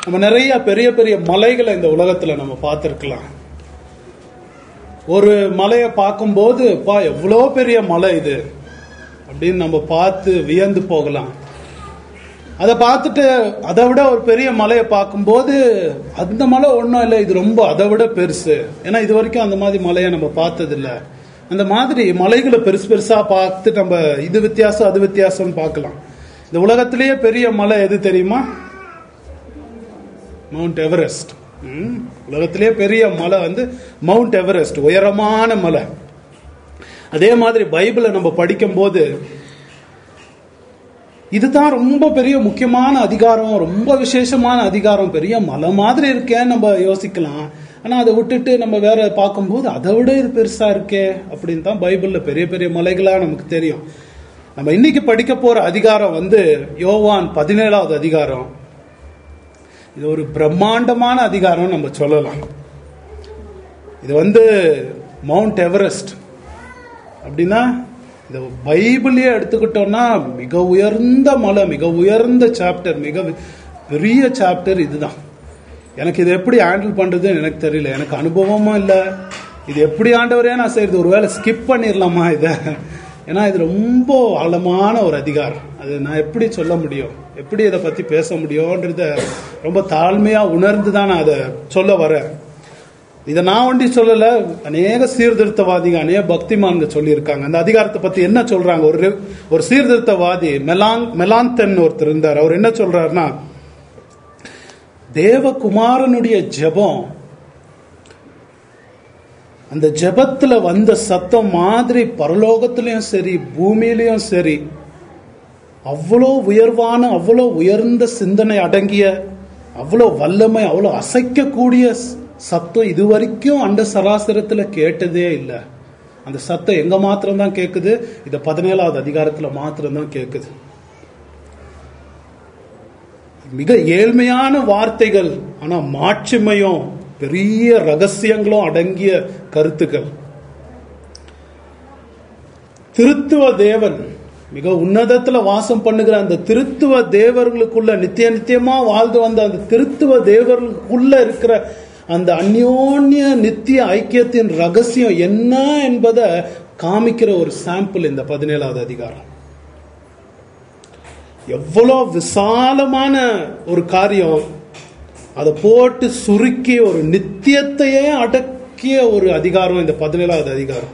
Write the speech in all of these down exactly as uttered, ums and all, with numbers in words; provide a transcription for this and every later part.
நம்ம நிறைய பெரிய பெரிய மலைகளை இந்த உலகத்துல நம்ம பார்த்திருக்கலாம். ஒரு மலையை பார்க்கும்போது பா எவ்வளோ பெரிய மலை இது அப்படின்னு நம்ம பார்த்து வியந்து போகலாம். அதை பார்த்துட்டு அதை விட ஒரு பெரிய மலையை பார்க்கும்போது அந்த மலை ஒன்றும் இல்லை, இது ரொம்ப அதை விட பெருசு, ஏன்னா இது வரைக்கும் அந்த மாதிரி மலையை நம்ம பார்த்ததில்லை. அந்த மாதிரி மலைகளை பெருசு பெருசா பார்த்து நம்ம இது வித்தியாசம் அது வித்தியாசம் பார்க்கலாம். இந்த உலகத்திலேயே பெரிய மலை எது தெரியுமா? Mount Everest. உலகத்திலேயே பெரிய மலை வந்து மவுண்ட் எவரெஸ்ட், உயரமான மலை. அதே மாதிரி பைபிளை நம்ம படிக்கும் போது இதுதான் ரொம்ப பெரிய முக்கியமான அதிகாரம், ரொம்ப விசேஷமான அதிகாரம், பெரிய மலை மாதிரி இருக்கேன்னு நம்ம யோசிக்கலாம். ஆனா அதை விட்டுட்டு நம்ம வேற பார்க்கும்போது அதை விட இது பெருசா இருக்கே அப்படின்னு தான் பைபிள்ல பெரிய பெரிய மலைகளா நமக்கு தெரியும். நம்ம இன்னைக்கு படிக்க போற அதிகாரம் வந்து யோவான் பதினேழாவது அதிகாரம். இது ஒரு பிரம்மாண்டமான அதிகாரம் நம்ம சொல்லலாம். இது வந்து மவுண்ட் எவரெஸ்ட் அப்படின்னா இந்த பைபிளையே எடுத்துக்கிட்டோம்னா மிக உயர்ந்த மலை, மிக உயர்ந்த சாப்டர், மிக பெரிய சாப்டர் இதுதான். எனக்கு இது எப்படி ஹேண்டில் பண்றதுன்னு எனக்கு தெரியல, எனக்கு அனுபவமும் இல்லை. இது எப்படி ஆண்டவரே நான் செய்யறது, ஒருவேளை ஸ்கிப் பண்ணிடலாமா இதை, ஏன்னா இது ரொம்ப ஆழமான ஒரு அதிகாரம். அது நான் எப்படி சொல்ல முடியும், எப்படி இதை பத்தி பேச முடியும்ன்றத ரொம்ப தாழ்மையா உணர்ந்து தான் நான் அதை சொல்ல வரேன். இதை நான் ஒண்டி சொல்லல, அநேக சீர்திருத்தவாதிகள் அநேக பக்திமான்கள் சொல்லியிருக்காங்க. அந்த அதிகாரத்தை பத்தி என்ன சொல்றாங்க, ஒரு ஒரு சீர்திருத்தவாதி மெலான் மெலாந்தன் ஒருத்தர் இருந்தார். அவர் என்ன சொல்றாருன்னா, தேவகுமாரனுடைய ஜெபம் அந்த ஜெபத்துல வந்த சத்தம் மாதிரி பரலோகத்திலையும் சரி பூமியிலையும் சரி அவ்வளோ உயர்வான, அவ்வளோ உயர்ந்த சிந்தனை அடங்கிய, அவ்வளோ வல்லமை, அவ்வளோ அசைக்கக்கூடிய சத்தம் இதுவரைக்கும் அந்த சராசரத்துல கேட்டதே இல்லை. அந்த சத்தம் எங்க மாத்திரம் தான் கேட்குது, இந்த பதினேழாவது அதிகாரத்துல மாத்திரம் தான் கேட்குது. மிக ஏழ்மையான வார்த்தைகள், ஆனா மாட்சிமையும் பெரிய ரகசியங்களும் அடங்கிய கருத்துக்கள். திருத்துவ தேவன் மிக உன்னதத்துல வாசம் பண்ணுகிற அந்த திருத்துவ தேவர்களுக்குள்ள, நித்திய நித்தியமா வாழ்ந்து வந்த அந்த திருத்துவ தேவர்களுக்குள்ள இருக்கிற அந்த அந்யோன்ய நித்திய ஐக்கியத்தின் ரகசியம் என்ன என்பதை காமிக்கிற ஒரு சாம்பிள் இந்த பதினேழாவது அதிகாரம். எவ்வளோ விசாலமான ஒரு காரியம், அதை போட்டு சுருக்கி ஒரு நித்தியத்தையே அடக்கிய ஒரு அதிகாரம் இந்த பதினேழாவது அதிகாரம்.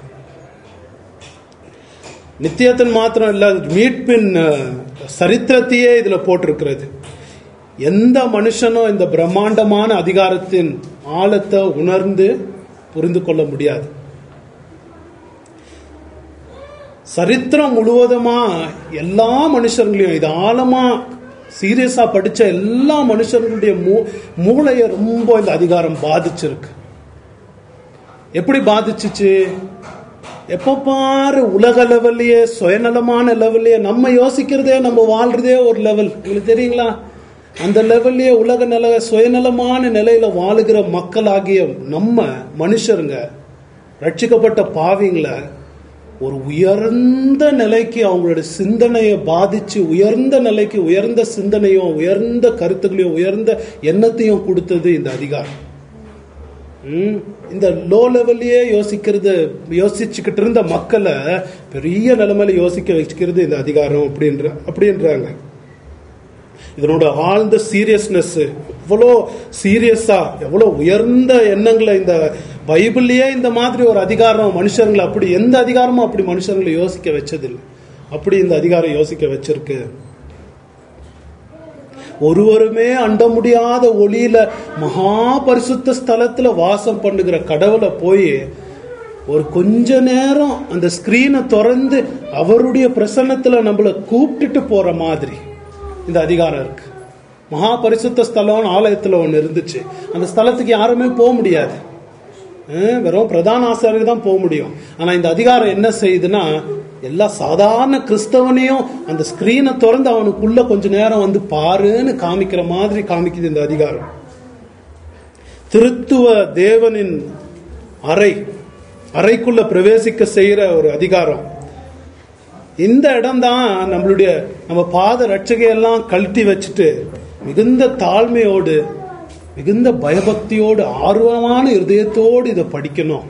நித்தியத்தின் மாத்திரம் இல்ல, மீட்பின் சரித்திரத்தையே இதுல போட்டிருக்கிறது. எந்த மனுஷனும் இந்த பிரம்மாண்டமான அதிகாரத்தின் ஆழத்தை உணர்ந்து புரிந்து கொள்ள முடியாது. சரித்திரம் முழுவதுமா எல்லா மனுஷர்களையும், இது ஆழமா சீரியஸா படிச்ச எல்லா மனுஷர்களுடைய மூளைய ரொம்ப இந்த அதிகாரம் பாதிச்சிருக்கு. எப்படி பாதிச்சுச்சு? எப்ப பாரு உலக லெவல்லையே, சுயநலமான லெவல்லையே, நம்ம யோசிக்கிறதே, நம்ம வாழ்றதே ஒரு லெவல், உங்களுக்கு தெரியுங்களா? அந்த லெவல்லையே உலக நில சுயநலமான நிலையில வாழுகிற மக்களாகிய நம்ம மனுஷருங்க, ரட்சிக்கப்பட்ட பாவிங்களை ஒரு உயர்ந்த நிலைக்கு அவங்களுடைய சிந்தனையை பாதிச்சு, உயர்ந்த நிலைக்கு உயர்ந்த சிந்தனையும் உயர்ந்த கருத்துக்களையும் உயர்ந்த எண்ணத்தையும் கொடுத்தது இந்த அதிகாரம். உம் இந்த லோ லெவல்லையே யோசிக்கிறது, யோசிச்சுக்கிட்டு இருந்த மக்களை பெரிய நிலைமையில யோசிக்க வச்சுக்கிறது இந்த அதிகாரம் அப்படின்ற அப்படின்றாங்க. இதனோட ஆழ்ந்த சீரியஸ்னஸ், எவ்வளோ சீரியஸா, எவ்வளோ உயர்ந்த எண்ணங்களை இந்த பைபிள்லயே இந்த மாதிரி ஒரு அதிகாரம் மனுஷங்களை, அப்படி எந்த அதிகாரமும் அப்படி மனுஷங்களை யோசிக்க வச்சதில்லை. அப்படி இந்த அதிகாரம் யோசிக்க வச்சிருக்கு. ஒருவருமே அண்ட முடியாத ஒளியில மகா பரிசுத்த ஸ்தலத்துல வாசம் பண்ணுகிற கடவுளை போய் ஒரு கொஞ்ச நேரம் அந்த ஸ்கிரீனை திறந்து அவருடைய பிரசன்னத்துல நம்மளை கூப்பிட்டுட்டு போற மாதிரி இந்த அதிகாரம் இருக்கு. மகா பரிசுத்த ஸ்தலம் ஆலயத்துல ஒண்ணு இருந்துச்சு. அந்த ஸ்தலத்துக்கு யாருமே போக முடியாது, வெறும் பிரதான ஆசாரியர் தான் போக முடியும். ஆனா இந்த அதிகாரம் என்ன செய்யுதுன்னா, எல்லா சாதாரண கிறிஸ்தவனையும் அந்த ஸ்கிரீனை திறந்து அவனுக்குள்ள கொஞ்ச நேரம் வந்து பாருன்னு காமிக்கிற மாதிரி காமிக்குது இந்த அதிகாரம். திருத்துவ தேவனின் அறை, அறைக்குள்ள பிரவேசிக்க செய்யற ஒரு அதிகாரம். இந்த இடம் தான் நம்மளுடைய நம்ம பாத ரட்சகையெல்லாம் கழட்டி வச்சுட்டு மிகுந்த தாழ்மையோடு மிகுந்த பயபக்தியோடு ஆர்வமான இருதயத்தோடு இதை படிக்கணும்.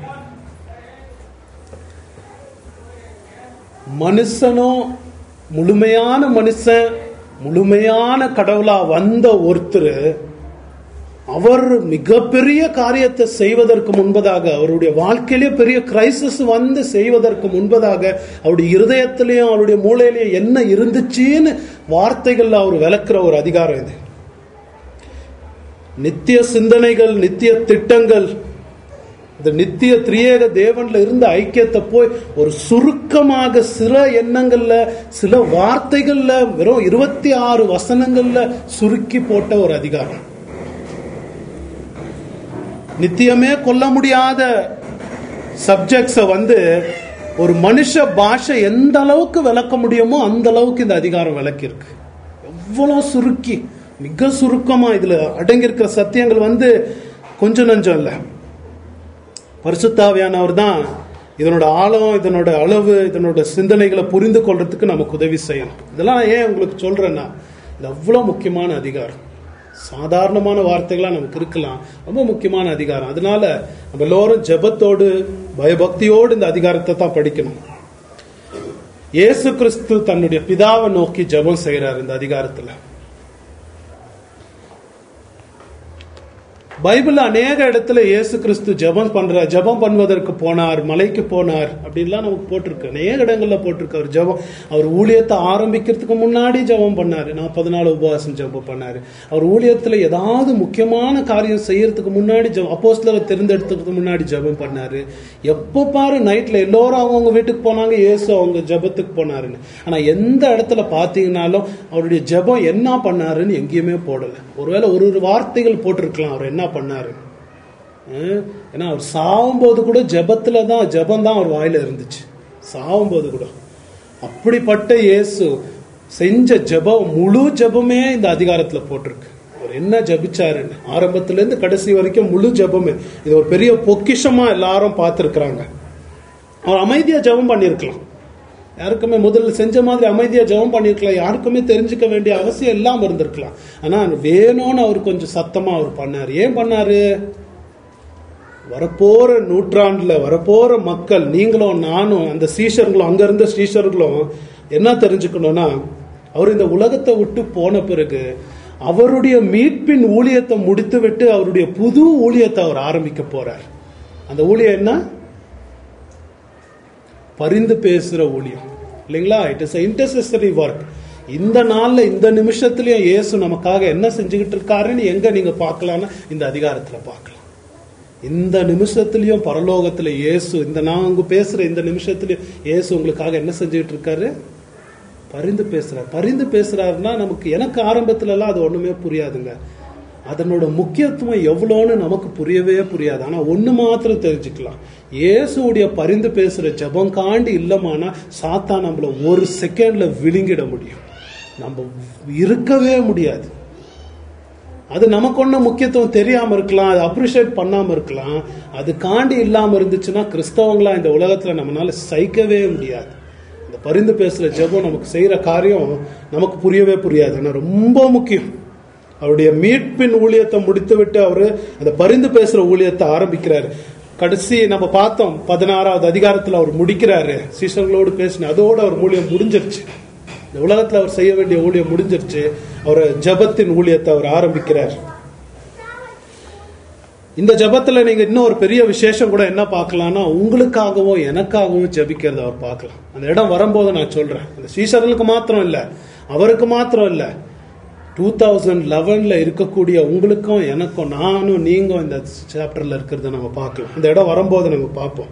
மனுஷனும் முழுமையான மனுஷன், முழுமையான கடவுளா வந்த ஒருத்தர், அவர் மிகப்பெரிய காரியத்தை செய்வதற்கு முன்பதாக, அவருடைய வாழ்க்கையிலே பெரிய கிரைசிஸ் வந்து செய்வதற்கு முன்பதாக அவருடைய இருதயத்திலையும் அவருடைய மூளையிலையும் என்ன இருந்துச்சுன்னு வார்த்தைகள்ல அவர் விளக்குற ஒரு அதிகாரம் இது. நித்திய சிந்தனைகள், நித்திய திட்டங்கள், இந்த நித்திய திரியேக தேவன்ல இருந்த ஐக்கியத்தை போய் ஒரு சுருக்கமாக சில எண்ணங்கள்ல சில வார்த்தைகள்ல வெறும் இருபத்தி ஆறு வசனங்கள்ல சுருக்கி போட்ட ஒரு அதிகாரம். நித்தியமே கொல்ல முடியாத சப்ஜெக்ட்ஸ வந்து ஒரு மனுஷ பாஷை எந்த அளவுக்கு விளக்க முடியுமோ அந்த அளவுக்கு இந்த அதிகாரம் விளக்கி இருக்கு. எவ்வளவு சுருக்கி, மிக சுருக்கமா இதுல அடங்கியிருக்கிற சத்தியங்கள் வந்து கொஞ்சம் நஞ்சம் இல்ல. பரிசுத்தாவியானவர் தான் இதனோட ஆழம், இதனோட அளவு, இதனோட சிந்தனைகளை புரிந்து கொள்றதுக்கு நமக்கு உதவி செய்யணும். இதெல்லாம் ஏன் உங்களுக்கு சொல்றேன்னா, இது அவ்வளவு முக்கியமான அதிகாரம். சாதாரணமான வார்த்தைகளா நமக்கு இருக்கலாம், ரொம்ப முக்கியமான அதிகாரம். அதனால நம்ம எல்லோரும் ஜெபத்தோடு பயபக்தியோடு இந்த அதிகாரத்தை தான் படிக்கணும். இயேசு கிறிஸ்து தன்னுடைய பிதாவை நோக்கி ஜெபம் செய்யறார் இந்த அதிகாரத்துல. பைபிள் அநேக இடத்துல இயேசு கிறிஸ்து ஜெபம் பண்ற ஜெபம் பண்ணுவதற்கு போனார், மலைக்கு போனார் அப்படின்லாம் நமக்கு போட்டிருக்கு. அநேக இடங்கள்ல போட்டிருக்கு. அவர் ஜெபம், அவர் ஊழியத்தை ஆரம்பிக்கிறதுக்கு முன்னாடி ஜெபம் பண்ணாரு. நாற்பது நாள் உபவாசம் ஜெபம் பண்ணாரு. அவர் ஊழியத்துல ஏதாவது முக்கியமான காரியம் செய்யறதுக்கு முன்னாடி ஜெபம், அப்போஸ்தலரை தேர்ந்தெடுத்துறதுக்கு முன்னாடி ஜெபம் பண்ணாரு. எப்போ பாரு நைட்ல எல்லோரும் அவங்க வீட்டுக்கு போனாங்க, இயேசு அவங்க ஜெபத்துக்கு போனாருன்னு. ஆனா எந்த இடத்துல பாத்தீங்கன்னாலும் அவருடைய ஜெபம் என்ன பண்ணாருன்னு எங்கேயுமே போடல. ஒருவேளை ஒரு ஒரு வார்த்தைகள் போட்டிருக்கலாம் அவர் என்ன பண்ணாரு. ஏன்னா அவர் சாவும் போது கூட ஜெபத்துல தான், ஜெபம் தான் அவர் வாயில இருந்துச்சு சாவும் போது கூட. அப்படிப்பட்ட இயேசு செஞ்ச ஜெபம், முழு ஜெபமே இந்த அதிகாரத்துல போட்டிருக்கு. அவர் என்ன ஜெபிச்சாருன்னு ஆரம்பத்துல இருந்து கடைசி வரைக்கும் முழு ஜெபமே. இது ஒரு பெரிய பொக்கிஷமா எல்லாரும் பார்த்திருக்கிறாங்க. அவர் அமைதியா ஜெபம் பண்ணிருக்கலாம், யாருக்குமே முதல்ல செஞ்ச மாதிரி அமைதியா ஜெபம் பண்ணிருக்கலாம், யாருக்குமே தெரிஞ்சுக்க வேண்டிய அவசியம் இல்லாம இருந்திருக்கலாம். ஆனா வேணும்னு அவர் கொஞ்சம் சத்தமா அவர் பண்ணாரு. ஏன் பண்ணாரு? வரப்போற நூற்றாண்டுல வரப்போற மக்கள், நீங்களும் நானும் அந்த சீஷர்களும் அங்க இருந்த சீஷர்களும் என்ன தெரிஞ்சுக்கணும்னா, அவர் இந்த உலகத்தை விட்டு போன பிறகு அவருடைய மீட்பின் ஊழியத்தை முடித்து விட்டு அவருடைய புது ஊழியத்தை அவர் ஆரம்பிக்க போறார். அந்த ஊழியம் என்ன? பரிந்து பேசுற ஊழியம் இல்லைங்களா? It is intercessory work. இந்த நாள்ல இந்த நிமிஷத்துலயும் இயேசு நமக்காக என்ன செஞ்சுக்கிட்டு இருக்காருன்னு எங்க நீங்க பார்க்கலாம்னா இந்த அதிகாரத்துல பார்க்கலாம். இந்த நிமிஷத்துலயும் பரலோகத்துல இயேசு, இந்த நான் உங்க பேசுற இந்த நிமிஷத்துலயும் இயேசு உங்களுக்காக என்ன செஞ்சுக்கிட்டு இருக்காரு? பரிந்து பேசுறாரு. பரிந்து பேசுறாருன்னா நமக்கு, எனக்கு ஆரம்பத்துல எல்லாம் அது ஒண்ணுமே புரியாதுங்க. அதனோட முக்கியத்துவம் எவ்வளோன்னு நமக்கு புரியவே புரியாது. ஆனா ஒண்ணு மாத்திரம் தெரிஞ்சுக்கலாம், இயேசுடைய பரிந்து பேசுற ஜெபம் காண்டி இல்லமானா சாத்தான் நம்மள ஒரு செகண்ட்ல விழுங்கிட முடியும். நம்ம இருக்கவே முடியாது. அது நமக்கு ஒன்றும் முக்கியத்துவம் தெரியாம இருக்கலாம், அது அப்ரிஷியேட் பண்ணாம இருக்கலாம். அது காண்டி இல்லாம இருந்துச்சுன்னா கிறிஸ்தவங்களா இந்த உலகத்துல நம்மளால சகிக்கவே முடியாது. இந்த பரிந்து பேசுற ஜெபம் நமக்கு செய்யற காரியம் நமக்கு புரியவே புரியாது. ஆனா ரொம்ப முக்கியம். அவருடைய மீட்பின் ஊழியத்தை முடித்து விட்டு அவரு அந்த பரிந்து பேசுற ஊழியத்தை ஆரம்பிக்கிறாரு. கடைசி நம்ம பார்த்தோம், பதினாறாவது அதிகாரத்துல அவர் முடிக்கிறாரு. சீஷர்களோடு பேசின அதோட அவர் ஊழியம் முடிஞ்சிருச்சு. இந்த உலகத்துல அவர் செய்ய வேண்டிய ஊழியம் முடிஞ்சிருச்சு. அவர் ஜெபத்தின் ஊழியத்தை அவர் ஆரம்பிக்கிறார். இந்த ஜெபத்துல நீங்க இன்னும் ஒரு பெரிய விசேஷம் கூட என்ன பார்க்கலாம்னா, உங்களுக்காகவும் எனக்காகவும் ஜெபிக்கிறத அவர் பார்க்கலாம். அந்த இடம் வரும்போது நான் சொல்றேன். அந்த சீஷர்களுக்கு மாத்திரம் இல்ல, அவருக்கு மாத்திரம் இல்ல, டூ தௌசண்ட் லெவன்ல இருக்கக்கூடிய உங்களுக்கும் எனக்கும், நானும் நீங்க இந்த சாப்டர்ல இருக்கிறத நம்ம பார்க்கலாம். இந்த இடம் வரும்போது நம்ம பார்ப்போம்.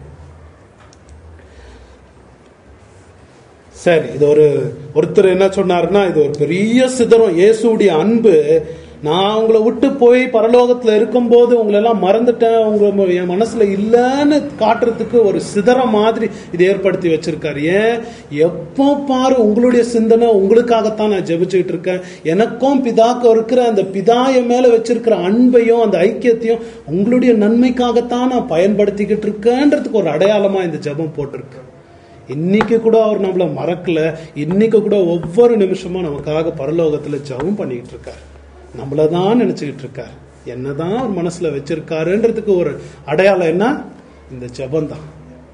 சரி, இது ஒரு ஒருத்தர் என்ன சொன்னாருன்னா, இது ஒரு பெரிய சிதறம். இயேசுடைய அன்பு, நான் உங்களை விட்டு போய் பரலோகத்துல இருக்கும் போது உங்களை எல்லாம் மறந்துட்டேன், உங்க என் மனசுல இல்லைன்னு காட்டுறதுக்கு ஒரு சிதறம் மாதிரி இது ஏற்படுத்தி வச்சிருக்காரு. ஏன்? எப்போ பாரு உங்களுடைய சிந்தனை உங்களுக்காகத்தான் நான் ஜெபிச்சுக்கிட்டு இருக்கேன், எனக்கும் பிதாக்கும் இருக்கிற அந்த பிதாய மேல வச்சிருக்கிற அன்பையும் அந்த ஐக்கியத்தையும் உங்களுடைய நன்மைக்காகத்தான் நான் பயன்படுத்திக்கிட்டு இருக்கேன்றதுக்கு ஒரு அடையாளமா இந்த ஜெபம் போட்டிருக்கு. இன்னைக்கு கூட அவர் நம்மள மறக்கல. இன்னைக்கு கூட ஒவ்வொரு நிமிஷமும் நமக்காக பரலோகத்துல ஜெபம் பண்ணிக்கிட்டு இருக்காரு. நம்மளதான் நினைச்சுக்கிட்டு இருக்காரு. என்னதான் அவர் மனசுல வச்சிருக்காருன்றதுக்கு ஒரு அடையாளம் என்ன? இந்த ஜெபம் தான்.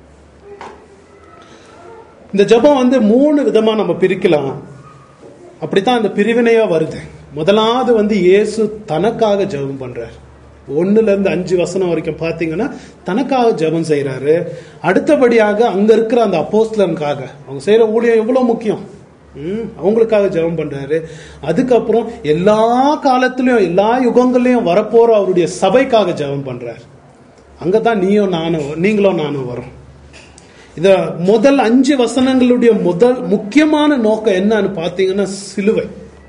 இந்த ஜெபம் வந்து மூணு விதமா நம்ம பிரிக்கலாம். அப்படித்தான் இந்த பிரிவினையா வருது. முதலாவது வந்து இயேசு தனக்காக ஜெபம் பண்றார். ஒண்ணுல இருந்து அஞ்சு வசனம் வரைக்கும் பாத்தீங்கன்னா தனக்காக ஜெபம் செய்யறாரு. அடுத்தபடியாக அங்க இருக்கிற அந்த அப்போஸ்தலனுக்காக, அவங்க செய்யற ஊழியம் எவ்வளவு முக்கியம், உம் அவங்களுக்காக ஜெபம் பண்றாரு. அதுக்கப்புறம் எல்லா காலத்திலயும் எல்லா யுகங்களையும் வரப்போற அவருடைய சபைக்காக ஜெபம் பண்றாரு. அங்கதான் நீயும் நானும் நீங்களும் நானும் வரும். இத முதல் அஞ்சு வசனங்களுடைய முதல் முக்கியமான நோக்கம் என்னன்னு பாத்தீங்கன்னா சிலுவை.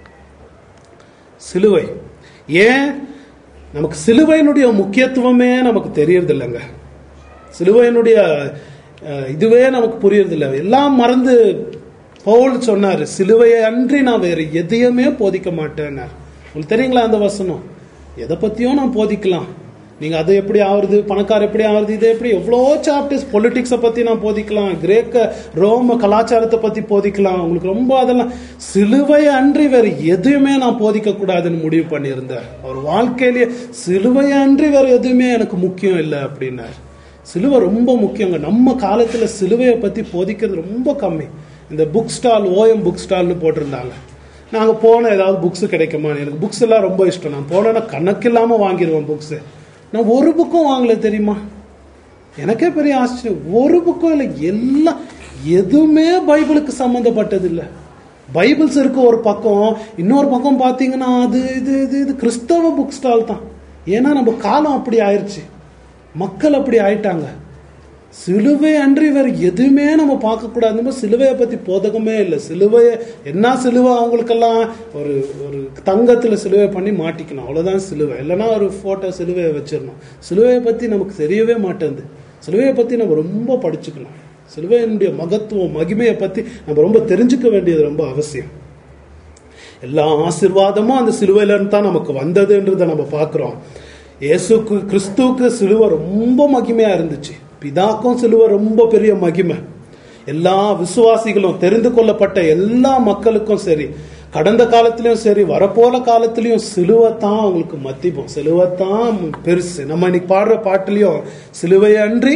சிலுவை ஏன் நமக்கு சிலுவையினுடைய முக்கியத்துவமே நமக்கு தெரியறது இல்லைங்க. சிலுவையினுடைய இதுவே நமக்கு புரியறது இல்லை. எல்லாம் மறந்து பவுல் சொன்னாரு, சிலுவையை அன்றி நான் வேற எதையுமே போதிக்க மாட்டேன்னார். உங்களுக்கு தெரியுங்களா அந்த வசனம்? எதை பத்தியும் நான் போதிக்கலாம். நீங்க அது எப்படி ஆகுறது, பணக்கார எப்படி ஆகுறது, இது எப்படி, எவ்வளோ சாப்டர்ஸ் பொலிட்டிக்ஸை பத்தி நான் போதிக்கலாம், கிரேக்க ரோம கலாச்சாரத்தை பத்தி போதிக்கலாம். உங்களுக்கு ரொம்ப அதெல்லாம் சிலுவை அன்றி வேற எதுவுமே நான் போதிக்க கூடாதுன்னு முடிவு பண்ணியிருந்தார். அவர் வாழ்க்கையிலேயே சிலுவை அன்றி வேற எதுவுமே எனக்கு முக்கியம் இல்லை அப்படின்னார். சிலுவை ரொம்ப முக்கியங்க. நம்ம காலத்துல சிலுவையை பத்தி போதிக்கிறது ரொம்ப கம்மி. இந்த புக் ஸ்டால், ஓஎம் புக் ஸ்டால்னு போட்டிருந்தாங்க. நாங்க போன ஏதாவது புக்ஸ் கிடைக்குமா, எனக்கு புக்ஸ் எல்லாம் ரொம்ப இஷ்டம். நான் போனேன்னா கணக்கில்லாம வாங்கிடுவேன் புக்ஸ். நான் ஒரு புக்கும் வாங்கல தெரியுமா? எனக்கே பெரிய ஆச்சரியம். ஒரு புக்கும் இல்லை, எல்லாம் எதுவுமே பைபிளுக்கு சம்பந்தப்பட்டது இல்லை. பைபிள்ஸ் இருக்கு ஒரு பக்கம், இன்னொரு பக்கம் பாத்தீங்கன்னா அது இது இது இது கிறிஸ்தவ புக் ஸ்டால் தான். ஏன்னா நம்ம காலம் அப்படி ஆயிடுச்சு, மக்கள் அப்படி ஆயிட்டாங்க. சிலுவை அன்றி வேற எதுவுமே நம்ம பார்க்க கூடாது. சிலுவையை பத்தி போதகமே இல்லை. சிலுவையை என்ன சிலுவை, அவங்களுக்கெல்லாம் ஒரு ஒரு தங்கத்துல சிலுவை பண்ணி மாட்டிக்கணும், அவ்வளவுதான் சிலுவை. இல்லைன்னா ஒரு போட்டோ சிலுவையை வச்சிடணும். சிலுவையை பத்தி நமக்கு தெரியவே மாட்டேங்குது. சிலுவையை பத்தி நம்ம ரொம்ப படிச்சுக்கணும். சிலுவையினுடைய மகத்துவம், மகிமையை பத்தி நம்ம ரொம்ப தெரிஞ்சுக்க வேண்டியது ரொம்ப அவசியம். எல்லா ஆசீர்வாதமும் அந்த சிலுவையில இருந்து தான் நமக்கு வந்ததுன்றதை நம்ம பார்க்கிறோம். இயேசுக்கு கிறிஸ்துவுக்கு சிலுவை ரொம்ப மகிமையா இருந்துச்சு. பிதாக்கும் சிலுவை ரொம்ப பெரிய மகிமை. எல்லா விசுவாசிகளும், தெரிந்து கொள்ளப்பட்ட எல்லா மக்களுக்கும் சரி, கடந்த காலத்திலயும் சரி, வரப்போற காலத்திலயும் சிலுவை தான் அவங்களுக்கு மத்திப்போம், சிலுவை தான் பெருசு. நம்ம இன்னைக்கு பாடுற பாட்டுலயும் சிலுவை அன்றி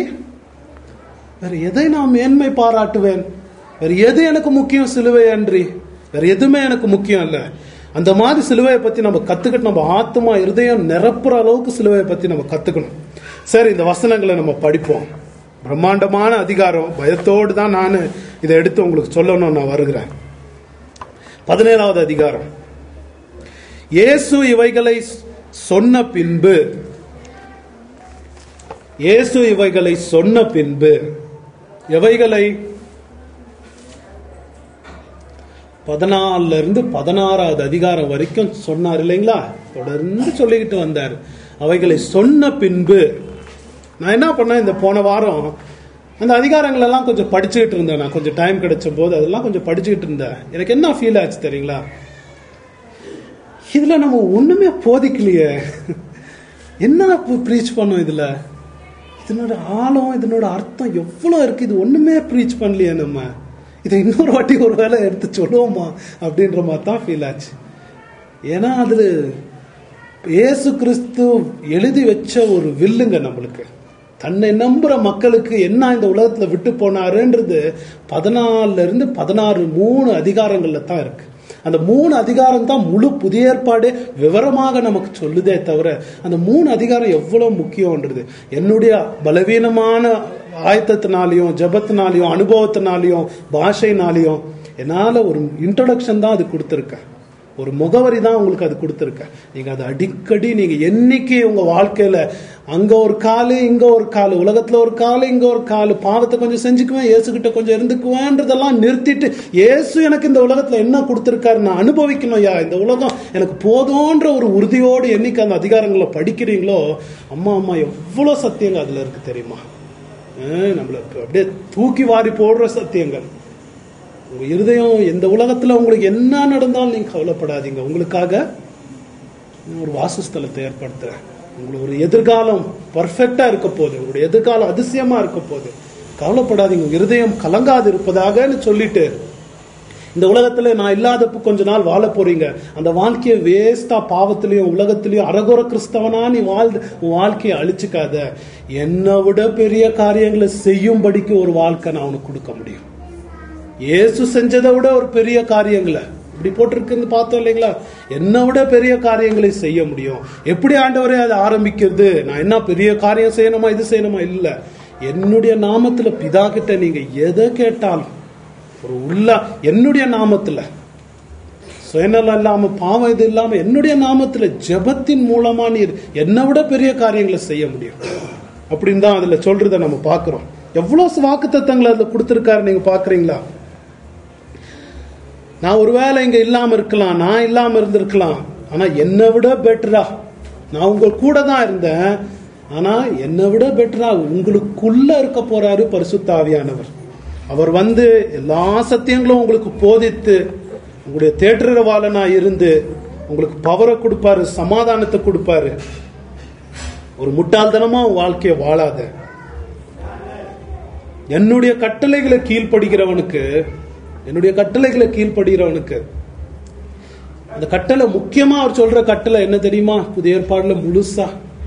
வேற எதை நான் மேன்மை பாராட்டுவேன், வேற எது எனக்கு முக்கியம், சிலுவை அன்றி வேற எதுவுமே எனக்கு முக்கியம் இல்ல. அந்த மாதிரி சிலுவையை பத்தி நம்ம கத்துக்கிட்டு நம்ம ஆத்மா இருதயம் நிரப்புற அளவுக்கு சிலுவையை பத்தி நம்ம கத்துக்கணும். சரி, இந்த வசனங்களை நம்ம படிப்போம். பிரம்மாண்டமான அதிகாரம், பயத்தோடு தான் நான் இதை எடுத்து உங்களுக்கு சொல்லணும் நான் வருகிறேன். பதினேழாவது அதிகாரம். இயேசு இவைகளை சொன்ன பின்பு, இயேசு இவைகளை சொன்ன பின்பு எவைகளை பதினாலுல இருந்து பதினாறாவது அதிகாரம் வரைக்கும் சொன்னார் இல்லைங்களா? தொடர்ந்து சொல்லிக்கிட்டு வந்தார். அவைகளை சொன்ன பின்பு நான் என்ன பண்ணேன், இந்த போன வாரம் அந்த அதிகாரங்கள் எல்லாம் கொஞ்சம் படிச்சுக்கிட்டு இருந்தேன். நான் கொஞ்சம் டைம் கிடைச்ச போது அதெல்லாம் கொஞ்சம் படிச்சுக்கிட்டு இருந்தேன். எனக்கு என்ன ஃபீல் ஆச்சு தெரியுங்களா? இதுல நம்ம ஒண்ணுமே போதிக்கலையே, என்ன ப்ரீச் பண்ணோம் இதுல, இதனோட ஆழம், இதனோட அர்த்தம் எவ்வளவு இருக்கு, இது ஒண்ணுமே ப்ரீச் பண்ணலையே. நம்ம இதை இன்னொரு வாட்டி ஒரு வேலை எடுத்து சொல்லுவோமா அப்படின்ற மாதிரி தான் ஃபீல் ஆச்சு. ஏன்னா அதுல இயேசு கிறிஸ்து எழுதி வச்ச ஒரு வில்லுங்க நம்மளுக்கு. தன்னை நம்புற மக்களுக்கு என்ன இந்த உலகத்துல விட்டு போனாருன்றது பதினாலுல இருந்து பதினாறு மூணு அதிகாரங்கள்ல தான் இருக்கு. அந்த மூணு அதிகாரம் தான் முழு புதிய ஏற்பாடு விவரமாக நமக்கு சொல்லுதே தவிர, அந்த மூணு அதிகாரம் எவ்வளவு முக்கியம்ன்றது என்னுடைய பலவீனமான ஆயத்தத்தினாலையும் ஜபத்தினாலையும் அனுபவத்தினாலையும் பாஷைனாலையும் என்னால ஒரு இன்ட்ரோடக்ஷன் தான் அது கொடுத்துருக்கேன், ஒரு முகவரி தான் உங்களுக்கு அது கொடுத்துருக்க. நீங்க அதை அடிக்கடி நீங்க என்னைக்கு உங்க வாழ்க்கையில அங்க ஒரு காலு இங்க ஒரு காலு, உலகத்துல ஒரு காலு இங்க ஒரு காலு, பாவத்தை கொஞ்சம் செஞ்சுக்குவேன், இயேசுகிட்ட கொஞ்சம் இருந்துக்குவேன்றதெல்லாம் நிறுத்திட்டு இயேசு எனக்கு இந்த உலகத்துல என்ன கொடுத்துருக்காரு நான் அனுபவிக்கணும், யா இந்த உலகம் எனக்கு போதும்ன்ற ஒரு உறுதியோடு என்னைக்கு அந்த அதிகாரங்களை படிக்கிறீங்களோ, அம்மா அம்மா எவ்வளவு சத்தியங்க அதுல இருக்கு தெரியுமா? நம்மள அப்படியே தூக்கி வாரி போடுற சத்தியங்கள். உங்க இருதயம் எந்த உலகத்துல உங்களுக்கு என்ன நடந்தாலும் நீங்க கவலைப்படாதீங்க. உங்களுக்காக ஒரு வாசஸ்தலத்தை ஏற்படுத்துறேன். உங்களுக்கு ஒரு எதிர்காலம் பர்ஃபெக்டா இருக்க போகுது, உங்களுடைய எதிர்காலம் அதிசயமா இருக்க போகுது. கவலைப்படாதீங்க, இருதயம் கலங்காது இருப்பதாகன்னு சொல்லிட்டு இந்த உலகத்துல நான் இல்லாதப்ப கொஞ்ச நாள் வாழ போறீங்க. அந்த வாழ்க்கையை வேஸ்டா பாவத்திலையும் உலகத்திலையும் அரகுர கிறிஸ்தவனா நீ வாழ் உன் வாழ்க்கையை அழிச்சுக்காத. என்னை விட பெரிய காரியங்களை செய்யும்படிக்கு ஒரு வாழ்க்கை நான் உனக்கு கொடுக்க முடியும். இயேசு செஞ்சதை விட ஒரு பெரிய காரியங்களை இப்படி போட்டிருக்குன்னு பார்த்தோம் இல்லைங்களா? என்னை விட பெரிய காரியங்களை செய்ய முடியும். எப்படி ஆண்டவரே அதை ஆரம்பிக்கிறது? நான் என்ன பெரிய காரியம் செய்யணுமா, இது செய்யணுமா? இல்ல, என்னுடைய நாமத்துல பிதா கிட்ட நீங்க எதை கேட்டாலும் ஒரு உள்ள என்னுடைய நாமத்துல சுயநலம் இல்லாம பாவம் இது இல்லாம என்னுடைய நாமத்துல ஜெபத்தின் மூலமா நீர் என்னை விட பெரிய காரியங்களை செய்ய முடியும் அப்படின்னு தான் அதுல சொல்றத நம்ம பாக்குறோம். எவ்வளவு வாக்குத்தத்தங்களை அதுல கொடுத்திருக்காரு நீங்க பாக்குறீங்களா? நான் ஒருவேளை இங்க இல்லாம இருக்கலாம், நான் இல்லாம இருந்திருக்கலாம், ஆனா என்னை விட பெட்டரா நான் உங்க கூட தான் இருந்தேன். ஆனா என்னை விட பெட்டரா உங்களுக்குள்ள இருக்க போறாரு பரிசுத்த ஆவியானவர். அவர் வந்து எல்லா சத்தியங்களும் உங்களுக்கு போதித்து உங்களுடைய தேற்றரவாளனா இருந்து உங்களுக்கு பவரை கொடுப்பாரு, சமாதானத்தை கொடுப்பாரு. ஒரு முட்டாள்தனமா வாழ்க்கையை வாழாத. என்னுடைய கட்டளைகளை கீழ்ப்படுகிறவனுக்கு என்னுடைய கட்டளைகளை கீழ்ப்படுகிறவனுக்கு அந்த கட்டளை முக்கியமா அவர் சொல்ற கட்டளை என்ன தெரியுமா? புதிய ஏற்பாடுல முழுசா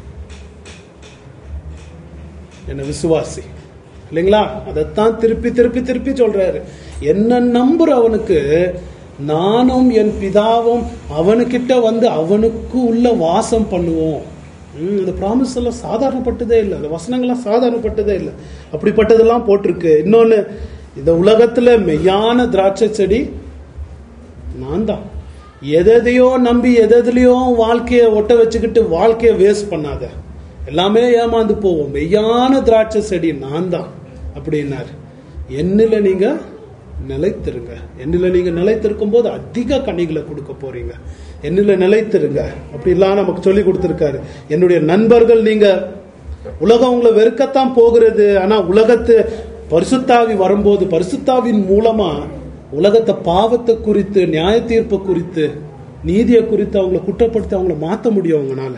என்ன விசுவாசி இல்லைங்களா? அதைத்தான் திருப்பி திருப்பி திருப்பி சொல்றாரு. என்ன நம்புற அவனுக்கு நானும் என் பிதாவும் அவனுக்கிட்ட வந்து அவனுக்கு உள்ள வாசம் பண்ணுவோம். உம் அந்த ப்ராமிஸ் எல்லாம் சாதாரணப்பட்டதே இல்லை, அந்த வசனங்கள்லாம் சாதாரணப்பட்டதே இல்லை. அப்படிப்பட்டதெல்லாம் போட்டிருக்கு. இன்னொன்னு, இந்த உலகத்துல மெய்யான திராட்சை செடி நான் தான். எதையோ நம்பி எதையோ வாழ்க்கையை ஒட்ட வச்சுக்கிட்டு வாழ்க்கையை வேஸ்ட் பண்ணாத. எல்லாமே ஏமாந்து போவோம். மெய்யான திராட்சை செடி நான் தான் அப்படின்னாரு. என்னில நீங்க நிலைத்திருங்க. என்னில நீங்க நிலைத்திருக்கும் போது அதிக கனிகளை கொடுக்க போறீங்க. என்னில நிலைத்திருங்க அப்படிலாம் நமக்கு சொல்லி கொடுத்திருக்காரு. என்னுடைய நண்பர்கள் நீங்க. உலகம் உங்களை வெறுக்கத்தான் போகிறது. ஆனா உலகத்து பரிசுத்தாவி வரும்போது பரிசுத்தாவின் மூலமா உலகத்தை பாவத்தை குறித்து, நியாய தீர்ப்பை குறித்து, நீதியை குறித்து அவங்களை குற்றப்படுத்தி அவங்களை மாற்ற முடியும். அவங்களால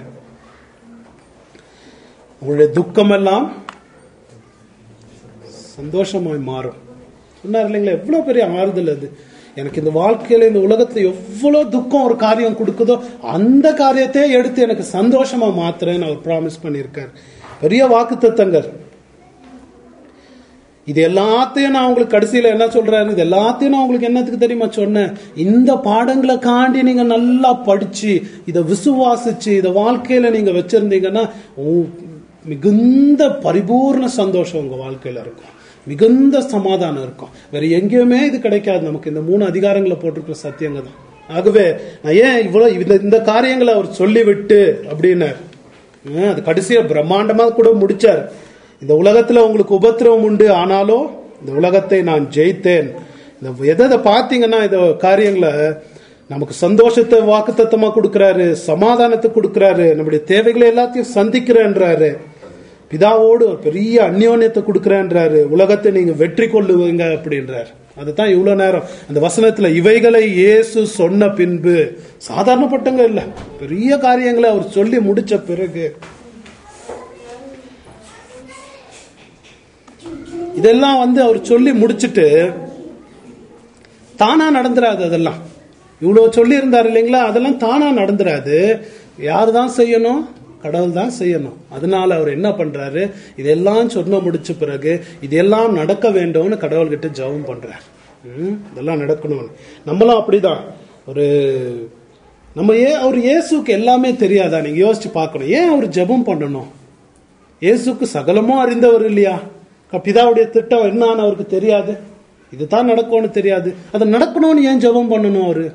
உங்களுடைய துக்கம் எல்லாம் சந்தோஷமாய் மாறும் சொன்னார் இல்லைங்களா? எவ்வளவு பெரிய ஆறுதல் அது. எனக்கு இந்த வாழ்க்கையில இந்த உலகத்துல எவ்வளவு துக்கம் ஒரு காரியம் கொடுக்குதோ அந்த காரியத்தையே எடுத்து எனக்கு சந்தோஷமா மாத்துறேன்னு அவர் ப்ராமிஸ் பண்ணியிருக்காரு. பெரிய வாக்குத்தத்தங்கள். இது எல்லாத்தையும் நான் உங்களுக்கு கடைசியில என்ன சொல்றேன், இது எல்லாத்தையும் நான் உங்களுக்கு என்னத்துக்கு தெரியுமா சொன்னேன்? இந்த பாடங்களை காண்டி நீங்க நல்லா படிச்சு இதை விசுவாசிச்சு இதை வாழ்க்கையில நீங்க வச்சிருந்தீங்கன்னா மிகுந்த பரிபூர்ண சந்தோஷம் உங்க வாழ்க்கையில இருக்கும், மிகுந்த சமாதானம் இருக்கும். வேற எங்கேயுமே இது கிடைக்காது நமக்கு. இந்த மூணு அதிகாரங்களை போட்டிருக்கிற சத்தியங்க தான். ஆகவே நான் ஏன் இவ்வளவு இந்த காரியங்களை அவர் சொல்லிவிட்டு அப்படின்னாரு. அது கடைசியா பிரம்மாண்டமா கூட முடிச்சார். இந்த உலகத்துல உங்களுக்கு உபத்திரவம் உண்டு, ஆனாலும் இந்த உலகத்தை நான் ஜெயித்தேன். இந்த எதை பாத்தீங்கன்னா இந்த காரியங்களை நமக்கு சந்தோஷத்தை வாக்குத்தத்தமா கொடுக்கிறாரு, சமாதானத்தை கொடுக்கிறாரு, நம்முடைய தேவைகளை எல்லாத்தையும் சந்திக்கிறேன்றாரு, பிதாவோடு ஒரு பெரிய அந்யோன்யத்தை கொடுக்கிறேன்றாரு, உலகத்தை நீங்க வெற்றி கொள்ளுவீங்க அப்படின்றாரு. அதுதான் இவ்வளவு நேரம் அந்த வசனத்துல இவைகளை இயேசு சொன்ன பின்பு, சாதாரணப்பட்டங்க இல்ல, பெரிய காரியங்களை அவர் சொல்லி முடிச்ச பிறகு இதெல்லாம் வந்து அவர் சொல்லி முடிச்சுட்டு தானா நடந்துராது. அதெல்லாம் இவ்வளவு சொல்லி இருந்தார் இல்லைங்களா? அதெல்லாம் தானா நடந்துராது. யாரு தான் செய்யணும்? கடவுள் தான் செய்யணும். அதனால அவர் என்ன பண்றாரு, இதெல்லாம் சொன்ன முடிச்ச பிறகு இதெல்லாம் நடக்க வேண்டும்னு கடவுள்கிட்ட ஜெபம் பண்றாரு. இதெல்லாம் நடக்கணும்னு. நம்மளும் அப்படிதான். ஒரு நம்ம ஏன் அவர் இயேசுக்கு எல்லாமே தெரியாதா? நீங்க யோசிச்சு பார்க்கணும். ஏன் அவர் ஜெபம் பண்ணணும்? இயேசுக்கு சகலமும் அறிந்தவர் இல்லையா? பிதாவுடைய திட்டம் என்னன்னு அவருக்கு தெரியாது? இதுதான் நடக்கும்னு தெரியாது? அதை நடக்கணும்னு ஏன் ஜெபம் பண்ணணும் அவரு?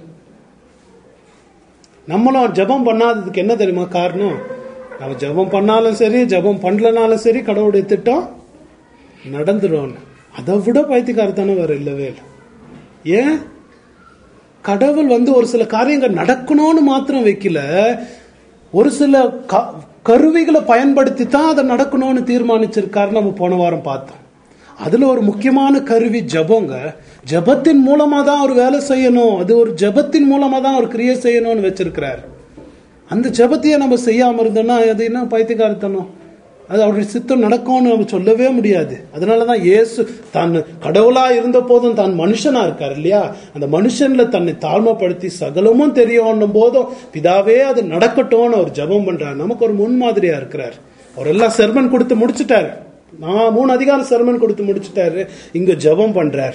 நம்மளும் ஜெபம் பண்ணாததுக்கு என்ன தெரியுமா காரணம்? நம்ம ஜெபம் பண்ணாலும் சரி, ஜெபம் பண்ணலனாலும் சரி, கடவுளுடைய திட்டம் நடந்துடும். அதை விட பைத்தியக்காரத்தானே வேற இல்லவே இல்லை. ஏன்? கடவுள் வந்து ஒரு சில காரியங்கள் நடக்கணும்னு மாத்திரம் வைக்கல, ஒரு சில கருவிகளை பயன்படுத்தி தான் அதை நடக்கணும்னு தீர்மானிச்சிருக்காரு. நம்ம போன வாரம் பார்த்தோம். அதுல ஒரு முக்கியமான கருவி ஜபங்க. ஜபத்தின் மூலமா தான் அவர் வேலை செய்யணும். அது ஒரு ஜபத்தின் மூலமா தான் அவர் கிரியை செய்யணும்னு வச்சிருக்கிறார். அந்த ஜபத்தையே நம்ம செய்யாம இருந்தோம்னா அது என்ன பைத்தியக்காரத்தனம்? அது அவருடைய சித்தம் நடக்கும்னு நம்ம சொல்லவே முடியாது. அதனாலதான் இயேசு தான் கடவுளா இருந்த போதும் தான் மனுஷனா இருக்காரு இல்லையா, அந்த மனுஷன்ல தன்னை தாழ்மைப்படுத்தி சகலமும் தெரியும் போதும் பிதாவே அது நடக்கட்டும்னு அவர் ஜெபம் பண்றாரு. நமக்கு ஒரு முன்மாதிரியா இருக்கிறார். அவர் எல்லாம் செர்மன் கொடுத்து முடிச்சுட்டாரு, நான் மூணு அதிகாரம் செர்மன் கொடுத்து முடிச்சுட்டாரு, இங்க ஜெபம் பண்றாரு.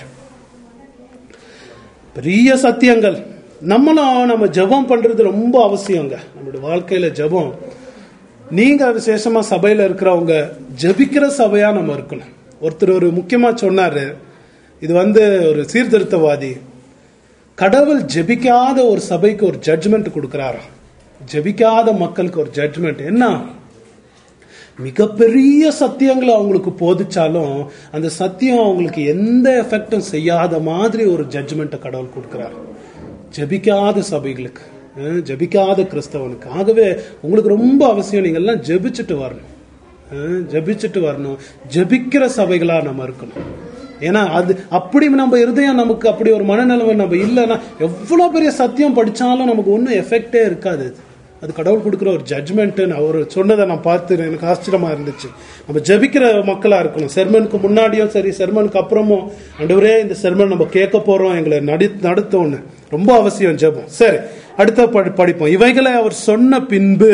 பெரிய சத்தியங்கள். நம்மளும் நம்ம ஜெபம் பண்றது ரொம்ப அவசியங்க நம்மளுடைய வாழ்க்கையில. ஜெபம் நீங்க விசேஷமா சபையில இருக்கிறவங்க ஜெபிக்கிற சபையா நம்ம இருக்கணும். ஒருத்தர் ஒரு முக்கியமா சொன்னாரு, இது வந்து ஒரு சீர்திருத்தவாதி, கடவுள் ஜெபிக்காத ஒரு சபைக்கு ஒரு ஜட்ஜ்மெண்ட் கொடுக்கிறாராம். ஜெபிக்காத மக்களுக்கு ஒரு ஜட்ஜ்மெண்ட் என்ன, மிகப்பெரிய சத்தியங்களை அவங்களுக்கு போதிச்சாலும் அந்த சத்தியம் அவங்களுக்கு எந்த எஃபெக்டும் செய்யாத மாதிரி ஒரு ஜட்ஜ்மெண்ட்டை கடவுள் கொடுக்கிறார் ஜெபிக்காத சபைகளுக்கு, ஜெபிக்காத கிறிஸ்தவனுக்கு. ஆகவே உங்களுக்கு ரொம்ப அவசியம், நீங்க எல்லாம் ஜெபிச்சுட்டு வரணும், ஜெபிச்சுட்டு வரணும். ஜெபிக்கிற சபைகளா நம்ம இருக்கணும். ஏன்னா அது அப்படி நம்ம இருதயம் நமக்கு அப்படி ஒரு மனநிலைமை நம்ம இல்லைன்னா எவ்வளவு பெரிய சத்தியம் படிச்சாலும் நமக்கு ஒன்றும் எஃபெக்டே இருக்காது. அது கடவுள் கொடுக்குற ஒரு ஜட்ஜ்மெண்ட். அவர் சொன்னதை நான் பார்த்து எனக்கு ஆச்சரியமா இருந்துச்சு. நம்ம ஜெபிக்கிற மக்களா இருக்கணும். செர்மனுக்கு முன்னாடியும் சரி, செர்மனுக்கு அப்புறமும் ஆண்டவரே இந்த செர்மன் நம்ம கேட்க போறோம், எங்களை நடி நடத்தோன்னு ரொம்ப அவசியம் ஜெபம். சரி, அடுத்த படிப்போம். இவைகளை அவர் சொன்ன பின்பு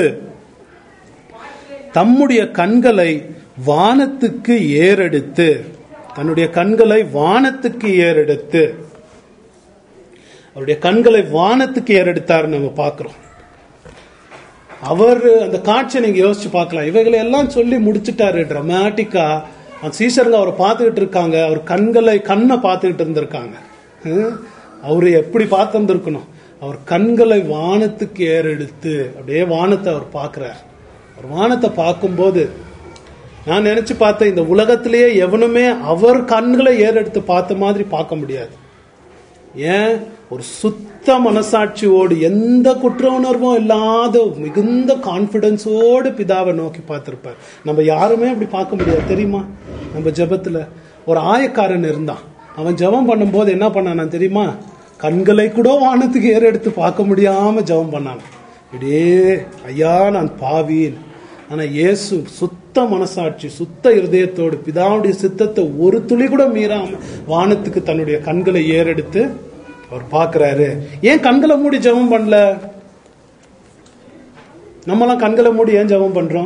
தம்முடைய கண்களை வானத்துக்கு ஏறெடுத்து, தன்னுடைய கண்களை வானத்துக்கு ஏறெடுத்து, அவருடைய கண்களை வானத்துக்கு ஏறெடுத்தார் நம்ம பார்க்கிறோம். அவர் அந்த காட்சியை நீங்க யோசிச்சு பார்க்கலாம். இவைகளை எல்லாம் சொல்லி முடிச்சுட்டாரு டிராமாட்டிக்கா. சீஷருங்க அவரை பார்த்துக்கிட்டு இருக்காங்க, அவர் கண்களை கண்ணை பார்த்துக்கிட்டு இருந்திருக்காங்க. அவரு எப்படி பார்த்திருக்கணும், அவர் கண்களை வானத்துக்கு ஏறெடுத்து அப்படியே வானத்தை அவர் பார்க்கிறார். அவர் வானத்தை பார்க்கும்போது நான் நினைச்சு பார்த்தேன், இந்த உலகத்திலேயே எவனுமே அவர் கண்களை ஏறெடுத்து பார்த்த மாதிரி பார்க்க முடியாது. ஏன், ஒரு சுத்த மனசாட்சியோடு எந்த குற்ற உணர்வும் இல்லாத மிகுந்த கான்பிடன்ஸோடு பிதாவை நோக்கி பார்த்திருப்பார். நம்ம யாருமே அப்படி பார்க்க முடியாது தெரியுமா. நம்ம ஜெபத்துல ஒரு ஆயக்காரன் இருந்தான், அவன் ஜெபம் பண்ணும் போது என்ன பண்ணானா தெரியுமா, கண்களை கூட வானத்துக்கு ஏறெடுத்து பார்க்க முடியாம ஜெபம் பண்ணான். இப்படியே ஐயா நான் பாவீன். ஆனா இயேசு சுத்த மனசாட்சி சுத்த இருதயத்தோடு பிதாவுடைய சித்தத்தை ஒரு துளி கூட மீறாம வானத்துக்கு தன்னுடைய கண்களை ஏறெடுத்து அவர் பார்க்கிறாரு. ஏன் கண்களை மூடி ஜெபம் பண்ணல? நம்மலாம் கண்களை மூடி ஏன் ஜெபம் பண்றோம்?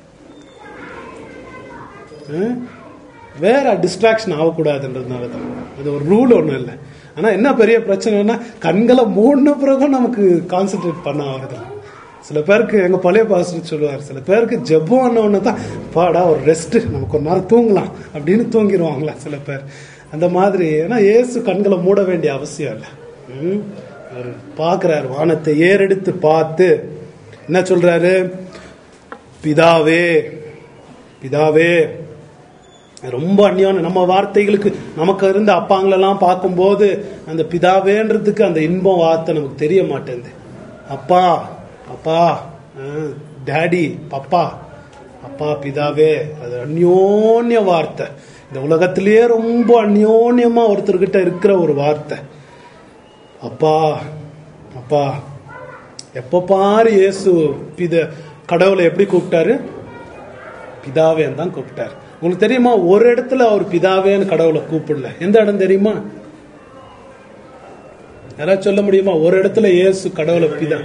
வேற டிஸ்ட்ராக்ஷன் ஆகக்கூடாதுன்றதுனால தான். அது ஒரு ரூல் ஒன்றும் இல்லை. ஆனா என்ன பெரிய பிரச்சனைனா, கண்களை மூடின பிறகும் நமக்கு கான்சென்ட்ரேட் பண்ண ஆகுது. சில பேருக்கு எங்க பழைய பாஸ்டர் சொல்லுவார், சில பேருக்கு ஜெபம் ஒன்று தான் பாடா ஒரு ரெஸ்ட், நமக்கு ஒரு நாள் தூங்கலாம் அப்படின்னு தூங்கிடுவாங்களா சில பேர். அந்த மாதிரி. ஏன்னா இயேசு கண்களை மூட வேண்டிய அவசியம் இல்லை. அவர் பார்க்கிறார், வானத்தை ஏறெடுத்து பார்த்து என்ன சொல்றாரு, பிதாவே பிதாவே. ரொம்ப அந்நியான நம்ம வார்த்தைகளுக்கு நமக்கு இருந்த அப்பாங்களெல்லாம் பார்க்கும்போது அந்த பிதாவேன்றதுக்கு அந்த இன்பம் வார்த்தை நமக்கு தெரிய மாட்டேங்குது. அப்பா அப்பா, டாடி, பப்பா, அப்பா, பிதாவே, அது அந்யோன்ய வார்த்தை. இந்த உலகத்திலேயே ரொம்ப அந்யோன்யமா ஒருத்தர்கிட்ட இருக்கிற ஒரு வார்த்தை அப்பா அப்பா. எப்ப பாரு இயேசு பித கடவுளை எப்படி கூப்பிட்டாரு, பிதாவேன்னு தான் கூப்பிட்டாரு. உங்களுக்கு தெரியுமா, ஒரு இடத்துல அவர் பிதாவேன்னு கடவுளை கூப்பிடல. எந்த இடம் தெரியுமா? யாராவது சொல்ல முடியுமா? ஒரு இடத்துல இயேசு கடவுளை பிதா,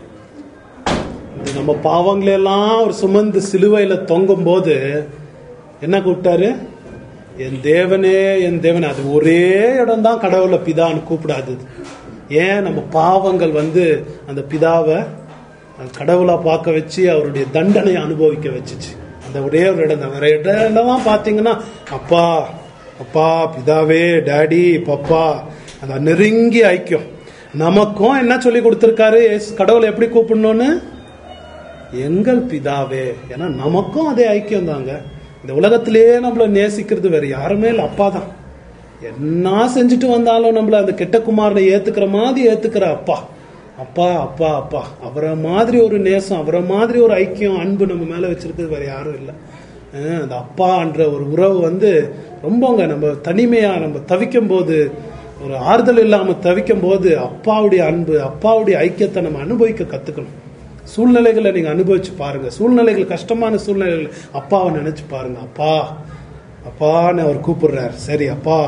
நம்ம பாவங்களெல்லாம் அவர் சுமந்து சிலுவையில தொங்கும் போது என்ன கூப்பிட்டாரு, என் தேவனே என் தேவனே. அது ஒரே இடம் தான் கடவுளை பிதான்னு கூப்பிடாது. ஏன், நம்ம பாவங்கள் வந்து அந்த பிதாவை கடவுளா பார்க்க வச்சு அவருடைய தண்டனையை அனுபவிக்க வச்சுச்சு. அந்த ஒரே ஒரு இடம் தான். வேற இடம்லாம் பாத்தீங்கன்னா அப்பா அப்பா, பிதாவே, டாடி, பப்பா, அந்த நெருங்கி ஐக்கியம். நமக்கும் என்ன சொல்லி கொடுத்திருக்காரு, கடவுளை எப்படி கூப்பிடணும்னு, எங்கள் பிதாவே. ஏன்னா நமக்கும் அதே ஐக்கியம் தாங்க. இந்த உலகத்திலேயே நம்மள நேசிக்கிறது வேற யாருமே இல்லை, அப்பா தான். என்ன செஞ்சுட்டு வந்தாலும் நம்மள அந்த கெட்ட குமாரனை ஏத்துக்கிற மாதிரி ஏத்துக்கிற அப்பா அப்பா அப்பா அப்பா. அவரை மாதிரி ஒரு நேசம், அவரை மாதிரி ஒரு ஐக்கியம், அன்பு நம்ம மேல வச்சிருக்கிறது வேற யாரும் இல்லை. அந்த அப்பான்ற ஒரு உறவு வந்து ரொம்பங்க நம்ம தனிமையா நம்ம தவிக்கும் போது, ஒரு ஆறுதல் இல்லாம தவிக்கும் போது அப்பாவுடைய அன்பு, அப்பாவுடைய ஐக்கியத்தை நம்ம அனுபவிக்க கத்துக்கணும். சூழ்நிலைகளை நீங்க அனுபவிச்சு பாருங்க. சூழ்நிலைகள், கஷ்டமான சூழ்நிலைகள், அப்பாவை நினைச்சு பாருங்க. அப்பா அப்பான்னு அவர் கூப்பிடுறார். சரி அப்பா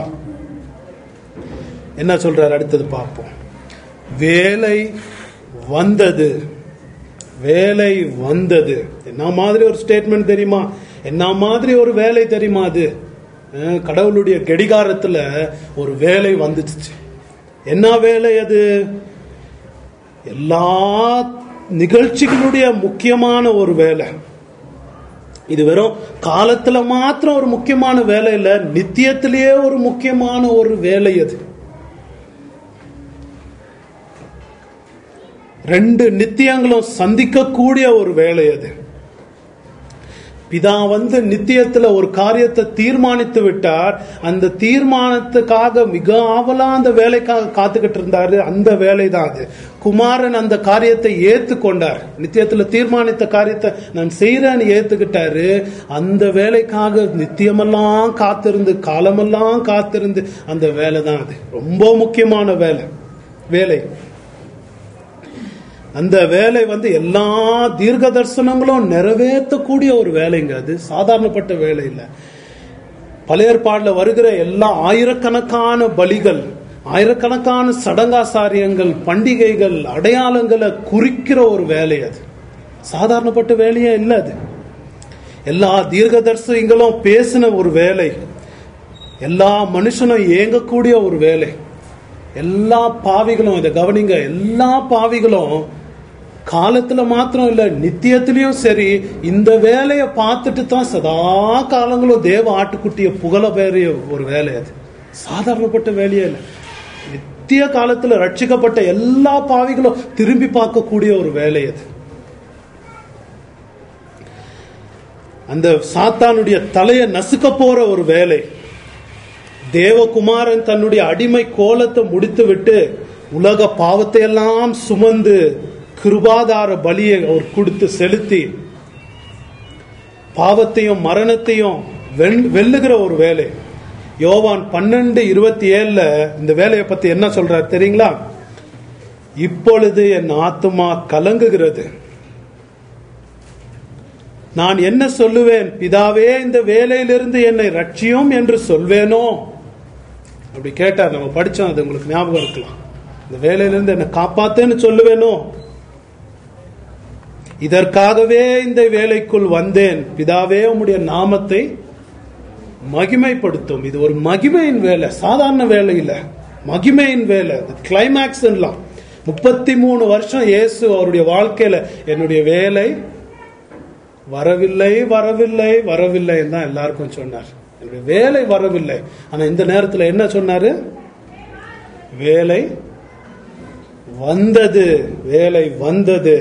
என்ன சொல்றாரு அடுத்தது பார்ப்போம். வேலை வந்தது, வேலை வந்தது. என்ன மாதிரி ஒரு ஸ்டேட்மெண்ட் தெரியுமா? என்ன மாதிரி ஒரு வேலை தெரியுமா? அது கடவுளுடைய கடிகாரத்துல ஒரு வேலை வந்துச்சு. என்ன வேலை அது? எல்லா நிகழ்ச்சிகளுடைய முக்கியமான ஒரு வேலை. இது வெறும் காலத்துல மாத்திரம் ஒரு முக்கியமான வேலை இல்ல, நித்தியத்திலேயே ஒரு முக்கியமான ஒரு வேலை. அது ரெண்டு நித்தியங்களும் சந்திக்கக்கூடிய ஒரு வேலை. அது பிதா வந்து நித்தியத்துல ஒரு காரியத்தை தீர்மானித்து விட்டார். அந்த தீர்மானத்துக்காக மிக ஆவலா அந்த வேலைக்காக காத்துக்கிட்டு இருந்தாரு. அந்த வேலை தான் அது. குமாரன் அந்த காரியத்தை ஏத்துக்கொண்டார். நித்தியத்துல தீர்மானித்த காரியத்தை நான் செய்யறேன்னு ஏத்துக்கிட்டாரு. அந்த வேலைக்காக நித்தியமெல்லாம் காத்திருந்து, காலமெல்லாம் காத்திருந்து, அந்த வேலை தான் அது. ரொம்ப முக்கியமான வேலை வேலை அந்த வேலை வந்து எல்லா தீர்க்க தரிசனங்களும் நிறைவேற்றக்கூடிய ஒரு வேலைங்க. அது சாதாரணப்பட்ட வேலை இல்லை. பழைய ஏற்பாடுல வருகிற எல்லா ஆயிரக்கணக்கான பலிகள், ஆயிரக்கணக்கான சடங்காசாரியங்கள், பண்டிகைகள், அடையாளங்களை குறிக்கிற ஒரு வேலை. அது சாதாரணப்பட்ட வேலையே இல்லை. அது எல்லா தீர்க்க தரிசனங்களும் பேசின ஒரு வேலை. எல்லா மனுஷனும் ஏங்கக்கூடிய ஒரு வேலை. எல்லா பாவிகளும், இதை கவனிங்க, எல்லா பாவிகளும் காலத்துல மாத்திரம் இல்ல, நித்தியத்திலயும் சரி இந்த வேலையை பார்த்துட்டு தான் சதா காலங்களும் தேவ ஆட்டுக்குட்டிய புகழ பேரிய ஒரு வேலை. அது சாதாரணப்பட்ட வேலையே இல்லை. நித்திய காலத்துல ரட்சிக்கப்பட்ட எல்லா பாவிகளும் திரும்பி பார்க்கக்கூடிய ஒரு வேலை. அது அந்த சாத்தானுடைய தலையை நசுக்க போற ஒரு வேலை. தேவகுமாரன் தன்னுடைய அடிமை கோலத்தை முடித்து விட்டு உலக பாவத்தை எல்லாம் சுமந்து கிருபாதார பலியை அவர் கொடுத்து செலுத்தி பாவத்தையும் மரணத்தையும் வெல்லுகிற ஒரு வேலை. யோவான் பன்னெண்டு இருபத்தி ஏழுல இந்த வேலையை பத்தி என்ன சொல்றார் தெரியுங்களா? இப்பொழுது என் ஆத்துமா கலங்குகிறது, நான் என்ன சொல்லுவேன்? பிதாவே, இந்த வேலையிலிருந்து என்னை ரட்சியும் என்று சொல்வேனோ? அப்படி கேட்டார். நம்ம படிச்சோம், அது உங்களுக்கு ஞாபகம் இருக்கலாம். இந்த வேலையிலிருந்து என்னை காப்பாத்தேன்னு சொல்லுவேனோ? இதற்காகவே இந்த வேலைக்குள் வந்தேன், பிதாவே உம்முடைய நாமத்தை மகிமைப்படுத்தும். இது ஒரு மகிமையின் வேலை, சாதாரண வேலை இல்ல, மகிமையின் வேலை. கிளைமேக்ஸ் முப்பத்தி மூணு வருஷம் இயேசு அவருடைய வாழ்க்கையில என்னுடைய வேலை வரவில்லை வரவில்லை வரவில்லை தான் எல்லாருக்கும் சொன்னார். என்னுடைய வேலை வரவில்லை. ஆனா இந்த நேரத்தில் என்ன சொன்னாரு? வேலை வந்தது, வேலை வந்தது.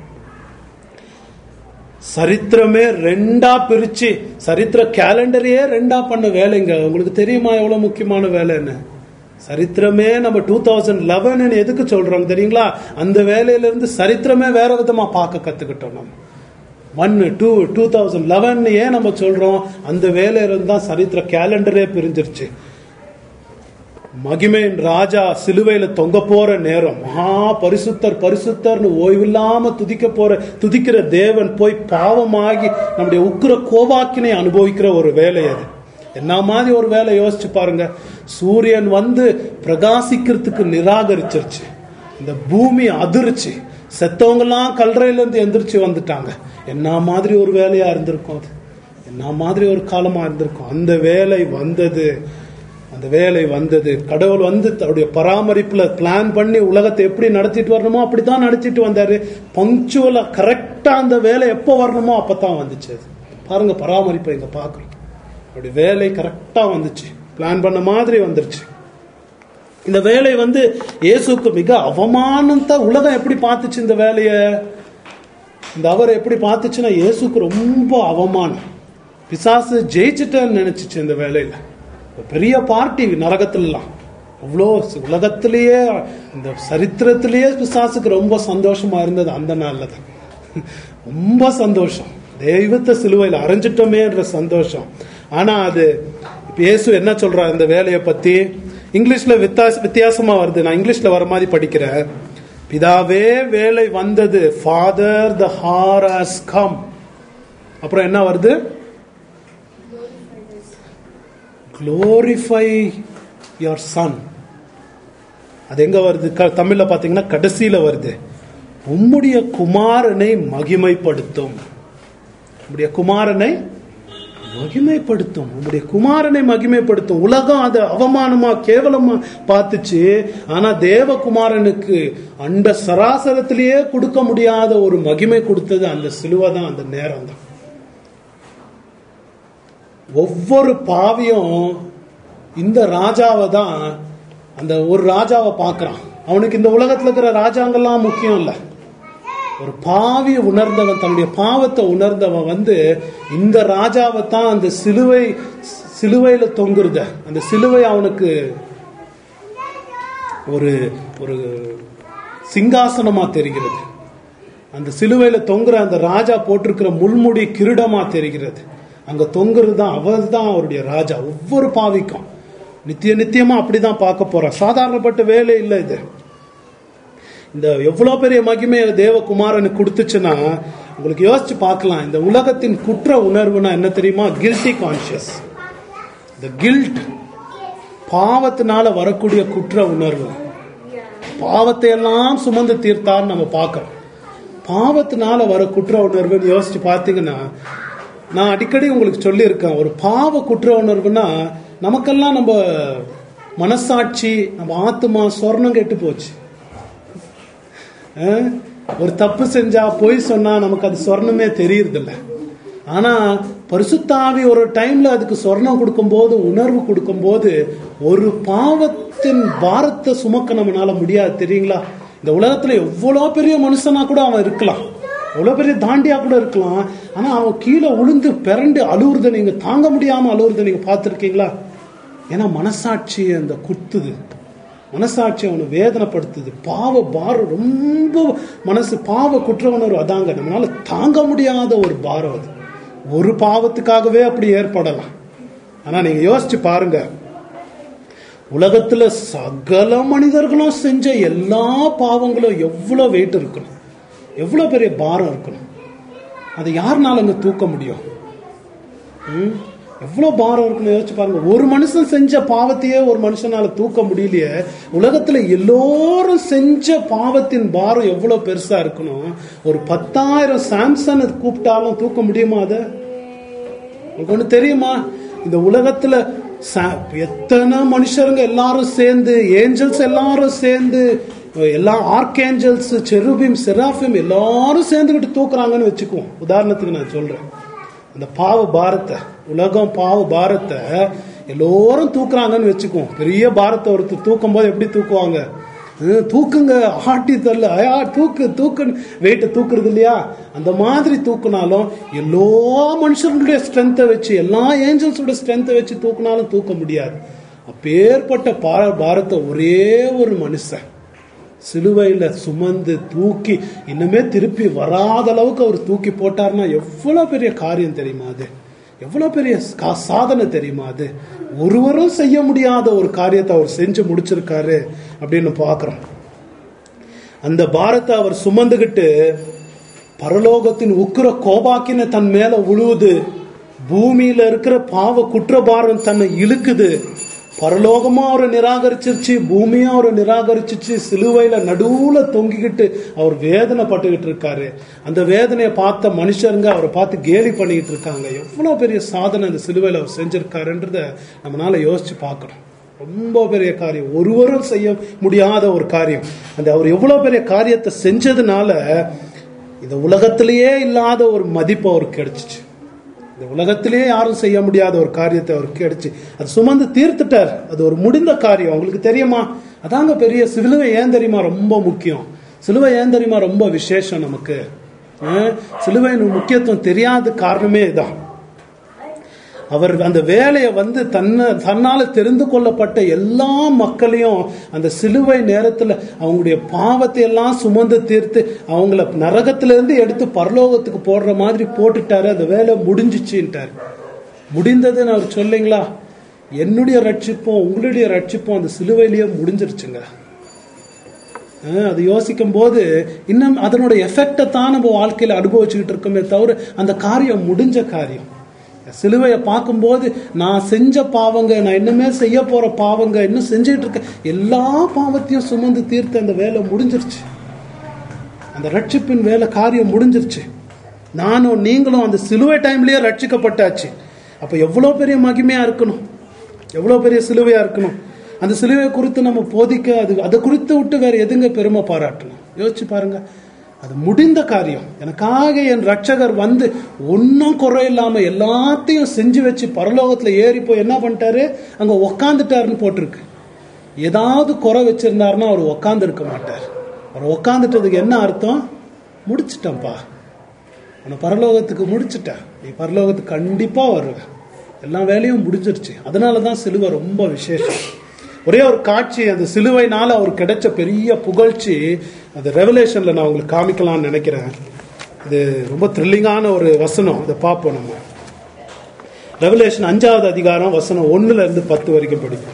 சரித்திரமே ரெண்டா பிரிச்சு, சரித்திர கேலண்டரையே ரெண்டா பண்ண வேலைங்க. உங்களுக்கு தெரியுமா எவ்வளவு முக்கியமான வேலைன்னு? சரித்திரமே நம்ம டூ தௌசண்ட் லெவன் எதுக்கு சொல்றோம் தெரியுங்களா? அந்த வேலையில இருந்து சரித்திரமே வேற விதமா பார்க்க கத்துக்கிட்டோம். நம்ம one two two thousand eleven ஏன் நம்ம சொல்றோம்? அந்த வேலையில இருந்து தான் சரித்திர கேலண்டரே பிரிஞ்சிருச்சு. மகிமையின் ராஜா சிலுவையில தொங்க போற நேரம், மகா பரிசுத்தர் பரிசுத்தர்னு ஓய்வில்லாம துதிக்க போற துதிக்கிற தேவன் போய் பாவமாகி நம்முடைய உக்கிர கோபாக்கினை அனுபவிக்கிற ஒரு வேலை. அது என்ன மாதிரி ஒரு வேலை யோசிச்சு பாருங்க. சூரியன் வந்து பிரகாசிக்கிறதுக்கு நிராகரிச்சிருச்சு, இந்த பூமி அதிர்ச்சி, செத்தவங்கெல்லாம் கல்லறையில இருந்து எந்திரிச்சு வந்துட்டாங்க. என்ன மாதிரி ஒரு வேலையா இருந்திருக்கும்? அது என்ன மாதிரி ஒரு காலமா இருந்திருக்கும்? அந்த வேலை வந்தது, அந்த வேலை வந்தது. கடவுள் வந்து தன்னுடைய பராமரிப்புல பிளான் பண்ணி உலகத்தை எப்படி நடத்திட்டு வரணுமோ அப்படித்தான் நடத்திட்டு வந்தாரு. பங்க்சுவலா கரெக்டா அந்த வேலை எப்போ வரணுமோ அப்பதான் வந்துச்சு. பாருங்க பராமரிப்பை இங்க பாக்குறோம். அப்படி வேலை கரெக்டா வந்துச்சு, பிளான் பண்ண மாதிரி வந்துருச்சு. இந்த வேலை வந்து இயேசுக்கு மிக அவமானம் தான். உலகம் எப்படி பார்த்துச்சு இந்த வேலைய? இந்த அவரை எப்படி பார்த்துச்சுன்னா இயேசுக்கு ரொம்ப அவமானம். பிசாசு ஜெயிச்சுட்டேன்னு நினைச்சிச்சு இந்த வேலையில. பெரிய பார்ட்டி நரகத்திலாம், அவ்வளோ உலகத்திலேயே இந்த சரித்திரத்திலேயே பிசாசுக்கு ரொம்ப சந்தோஷமா இருந்தது அந்த நாள்ல தான். ரொம்ப சந்தோஷம், தெய்வத்தை சிலுவையில் அரைஞ்சிட்டோமே என்ற சந்தோஷம். ஆனா அது இயேசு என்ன சொல்றார் இந்த வேலையை பத்தி? இங்கிலீஷ்ல வித்தியாச வித்தியாசமா வருது. நான் இங்கிலீஷ்ல வர மாதிரி படிக்கிறேன். பிதாவே வேலை வந்தது, father the hour has come. அப்புறம் என்ன வருது? glorify your son. அது எங்க வருது? தமிழ்ல பாத்தீங்கன்னா கடைசியில வருது, உம்முடைய குமாரனை மகிமைப்படுத்தும். உம்முடைய குமாரனை மகிமைப்படுத்தும். உம்முடைய குமாரனை மகிமைப்படுத்தும். உலகம் அதை அவமானமா கேவலமா பார்த்துச்சு. ஆனா தேவகுமாரனுக்கு அந்த சராசரத்திலேயே கொடுக்க முடியாத ஒரு மகிமை கொடுத்தது அந்த சிலுவை தான், அந்த நேரம் தான். ஒவ்வொரு பாவியும் இந்த ராஜாவை தான், அந்த ஒரு ராஜாவை பார்க்கறான். அவனுக்கு இந்த உலகத்துல இருக்கிற ராஜாங்கெல்லாம் முக்கியம் இல்லை. ஒரு பாவி உணர்ந்தவன், தன்னுடைய பாவத்தை உணர்ந்தவன் வந்து இந்த ராஜாவை தான், அந்த சிலுவை சிலுவையில தொங்குறத, அந்த சிலுவை அவனுக்கு ஒரு ஒரு சிங்காசனமா தெரிகிறது. அந்த சிலுவையில தொங்குற அந்த ராஜா போட்டிருக்கிற முள்முடி கிரீடமா தெரிகிறது. அங்க தொங்குறது தான், அவர் தான் அவருடைய ராஜா. ஒவ்வொரு பாவிக்கும் நித்திய நித்தியமா அப்படிதான் பார்க்க போறான். சாதாரணப்பட்ட வேலை இல்லை இது. இந்த எவ்வளவு பெரிய மகிமையை தேவகுமாரனுக்கு கொடுத்துச்சுன்னா உங்களுக்கு யோசிச்சு பார்க்கலாம். இந்த உலகத்தின் குற்ற உணர்வுனா என்ன தெரியுமா? Guilty conscious. இந்த கில்ட், பாவத்தினால வரக்கூடிய குற்ற உணர்வு. பாவத்தை எல்லாம் சுமந்து தீர்த்தான்னு நம்ம பார்க்கிறோம். பாவத்தினால வர குற்ற உணர்வுன்னு யோசிச்சு பார்த்தீங்கன்னா, நான் அடிக்கடி உங்களுக்கு சொல்லி இருக்கேன், ஒரு பாவ குற்ற உணர்வுனா நமக்கெல்லாம் நம்ம மனசாட்சி, நம்ம ஆத்மா சொர்ணம் கெட்டு போச்சு. ஒரு தப்பு செஞ்சா பொய் சொன்னா நமக்கு அது சொர்ணமே தெரியறதில்ல. ஆனா பரிசுத்தாவி ஒரு டைம்ல அதுக்கு சொர்ணம் கொடுக்கும் போது, உணர்வு கொடுக்கும் போது, ஒரு பாவத்தின் பாரத்தை சுமக்க நம்மளால முடியாது. தெரியுங்களா? இந்த உலகத்துல எவ்வளவு பெரிய மனுஷனா கூட அவன் இருக்கலாம், எவ்வளவு பெரிய தாண்டியா கூட இருக்கலாம். ஆனா அவன் கீழே உளுந்து பிறண்டு அழுவுறத நீங்க தாங்க முடியாம அழுவுறத நீங்க பார்த்திருக்கீங்களா? ஏன்னா மனசாட்சி அந்த குத்துது, மனசாட்சி அவனை வேதனைப்படுத்துது. பாவ பாரம் ரொம்ப மனசு, பாவ குற்ற உணர்வு அதாங்க நம்மளால தாங்க முடியாத ஒரு பாரம். அது ஒரு பாவத்துக்காகவே அப்படி ஏற்படலாம். ஆனா நீங்க யோசிச்சு பாருங்க, உலகத்துல சகல மனிதர்களும் செஞ்ச எல்லா பாவங்களும் எவ்வளவு வெயிட் இருக்கணும், எவ்வளவு பெரிய பாரம் இருக்கணும். அதை யாருனால அங்க தூக்க முடியும்? உம் எவ்வளவு பாரம் இருக்குன்னு யோசிச்சு பாருங்க. ஒரு மனுஷன் செஞ்ச பாவத்தையே ஒரு மனுஷனால தூக்க முடியலையே, உலகத்துல எல்லோரும் செஞ்ச பாவத்தின் பாரம் எவ்வளவு பெருசா இருக்கணும். ஒரு பத்தாயிரம் சாம்சன் கூப்பிட்டாலும் தூக்க முடியுமா? அத உங்களுக்கு ஒண்ணு தெரியுமா? இந்த உலகத்துல எத்தனை மனுஷருங்க எல்லாரும் சேர்ந்து, ஏஞ்சல்ஸ் எல்லாரும் சேர்ந்து, எல்லா ஆர்கேஞ்சல்ஸ், செருபிம், செராஃபிம் எல்லாரும் சேர்ந்துகிட்டு தூக்குறாங்கன்னு வச்சுக்குவோம். உதாரணத்துக்கு நான் சொல்றேன், அந்த பாவ பாரத்தை, உலகம் பாவ பாரத்தை எல்லோரும் தூக்குறாங்கன்னு வச்சுக்குவோம். பெரிய பாரத்தை ஒருத்தர் தூக்கும் போது எப்படி தூக்குவாங்க? தூக்குங்க, ஆட்டி தள்ள, தூக்கு தூக்குன்னு வெயிட்ட தூக்குறது இல்லையா? அந்த மாதிரி தூக்குனாலும் எல்லா மனுஷர்களுடைய ஸ்ட்ரென்த்தை வச்சு, எல்லா ஏஞ்சல்ஸோட ஸ்ட்ரென்த்தை வச்சு தூக்குனாலும் தூக்க முடியாது. அப்பேற்பட்ட பாரத்தை ஒரே ஒரு மனுஷன் சிலுவையில சுமந்து தூக்கி இன்னுமே திருப்பி வராத அளவுக்கு அவர் தூக்கி போட்டார்னா எவ்வளவு பெரிய காரியம் தெரியுமா? அது எவ்வளவு பெரிய சாதனை தெரியுமா? அது ஒருவரும் செய்ய முடியாத ஒரு காரியத்தை அவர் செஞ்சு முடிச்சிருக்காரு அப்படின்னு பாக்குறோம். அந்த பாரத்தை அவர் சுமந்துகிட்டு பரலோகத்தின் உக்கிர கோபாக்கின தன் மேல உழுவுது. பூமியில இருக்கிற பாவ குற்றபாரம் தன்னை இழுக்குது. பரலோகமா அவரை நிராகரிச்சிருச்சு, பூமியா அவரை நிராகரிச்சிச்சு. சிலுவையில நடுவுல தொங்கிக்கிட்டு அவர் வேதனை பட்டுக்கிட்டு இருக்காரு. அந்த வேதனையை பார்த்த மனுஷருங்க அவரை பார்த்து கேலி பண்ணிக்கிட்டு இருக்காங்க. எவ்வளவு பெரிய சாதனை அந்த சிலுவையில அவர் செஞ்சிருக்காருன்றத நம்மளால யோசிச்சு பார்க்கணும். ரொம்ப பெரிய காரியம், ஒருவரும் செய்ய முடியாத ஒரு காரியம். அந்த அவர் எவ்வளவு பெரிய காரியத்தை செஞ்சதுனால இந்த உலகத்திலேயே இல்லாத ஒரு மதிப்பு அவருக்கு கிடைச்சிச்சு. இந்த உலகத்திலேயே யாரும் செய்ய முடியாத ஒரு காரியத்தை அவருக்கு கிடைச்சு அது சுமந்து தீர்த்துட்டார். அது ஒரு முடிந்த காரியம். உங்களுக்கு தெரியுமா? அதாங்க பெரிய சிலுவை. ஏன் தெரியுமா ரொம்ப முக்கியம்? சிலுவை ஏன் தெரியுமா ரொம்ப விசேஷம்? நமக்கு சிலுவையின் முக்கியத்துவம் தெரியாத காரணமே இதான். அவர் அந்த வேலையை வந்து தன்னை தன்னால தெரிந்து கொள்ளப்பட்ட எல்லா மக்களையும் அந்த சிலுவை நேரத்துல அவங்களுடைய பாவத்தை எல்லாம் சுமந்து தீர்த்து அவங்கள நரகத்திலிருந்து எடுத்து பரலோகத்துக்கு போடுற மாதிரி போட்டுட்டாரு. அந்த வேலை முடிஞ்சிச்சுட்டாரு. முடிந்ததுன்னு அவர் சொல்லிங்களா? என்னுடைய ரட்சிப்பும் உங்களுடைய ரட்சிப்பும் அந்த சிலுவையிலேயே முடிஞ்சிருச்சுங்க. அது யோசிக்கும் போது இன்னும் அதனோட எஃபெக்டை தான் நம்ம வாழ்க்கையில அனுபவிச்சுக்கிட்டு இருக்கோமே தவிர அந்த காரியம் முடிஞ்ச காரியம். சிலுவையை பார்க்கும்போது நான் செஞ்ச பாவங்க, நான் இன்னுமே செய்ய போற பாவங்க, இன்னும் செஞ்சுட்டு இருக்க எல்லா பாவத்தையும் சுமந்து தீர்த்த அந்த வேலை முடிஞ்சிருச்சு. அந்த ரட்சிப்பின் வேலை காரியம் முடிஞ்சிருச்சு. நானும் நீங்களும் அந்த சிலுவை டைம்லயே ரட்சிக்கப்பட்டாச்சு. அப்ப எவ்வளவு பெரிய மகிமையா இருக்கணும், எவ்வளவு பெரிய சிலுவையா இருக்கணும். அந்த சிலுவை குறித்து நம்ம போதிக்க அது அதை குறித்து விட்டு வேற எதுங்க பெருமை பாராட்டணும்? யோசிச்சு பாருங்க. அது முடிந்த காரியம். எனக்காக என் ரட்சகர் வந்து ஒன்னும் குறை இல்லாம எல்லாத்தையும் செஞ்சு வச்சு பரலோகத்துல ஏறி போய் என்ன பண்ணிட்டாரு, அங்க உக்காந்துட்டாருன்னு போட்டிருக்கு. ஏதாவது குறை வச்சிருந்தாருன்னா அவர் உக்காந்து இருக்க மாட்டார். அவர் உக்காந்துட்டதுக்கு என்ன அர்த்தம்? முடிச்சுட்டேன்ப்பா, உன்னை பரலோகத்துக்கு முடிச்சுட்டேன், நீ பரலோகத்துக்கு கண்டிப்பா வருவ, எல்லா வேலையும் முடிஞ்சிருச்சு. அதனாலதான் சிலுவை ரொம்ப விசேஷம். ஒரே ஒரு காட்சி, அந்த சிலுவைனால அவருக்கு கிடைச்ச பெரிய புகழ்ச்சி, அந்த ரெவலேஷன்ல நான் உங்களுக்கு காமிக்கலாம்னு நினைக்கிறேன். இது ரொம்ப த்ரில்லிங்கான ஒரு வசனம், அதை பார்ப்போம் நம்ம. ரெவலேஷன் அஞ்சாவது அதிகாரம் வசனம் ஒண்ணுல இருந்து பத்து வரைக்கும் படிப்போம்.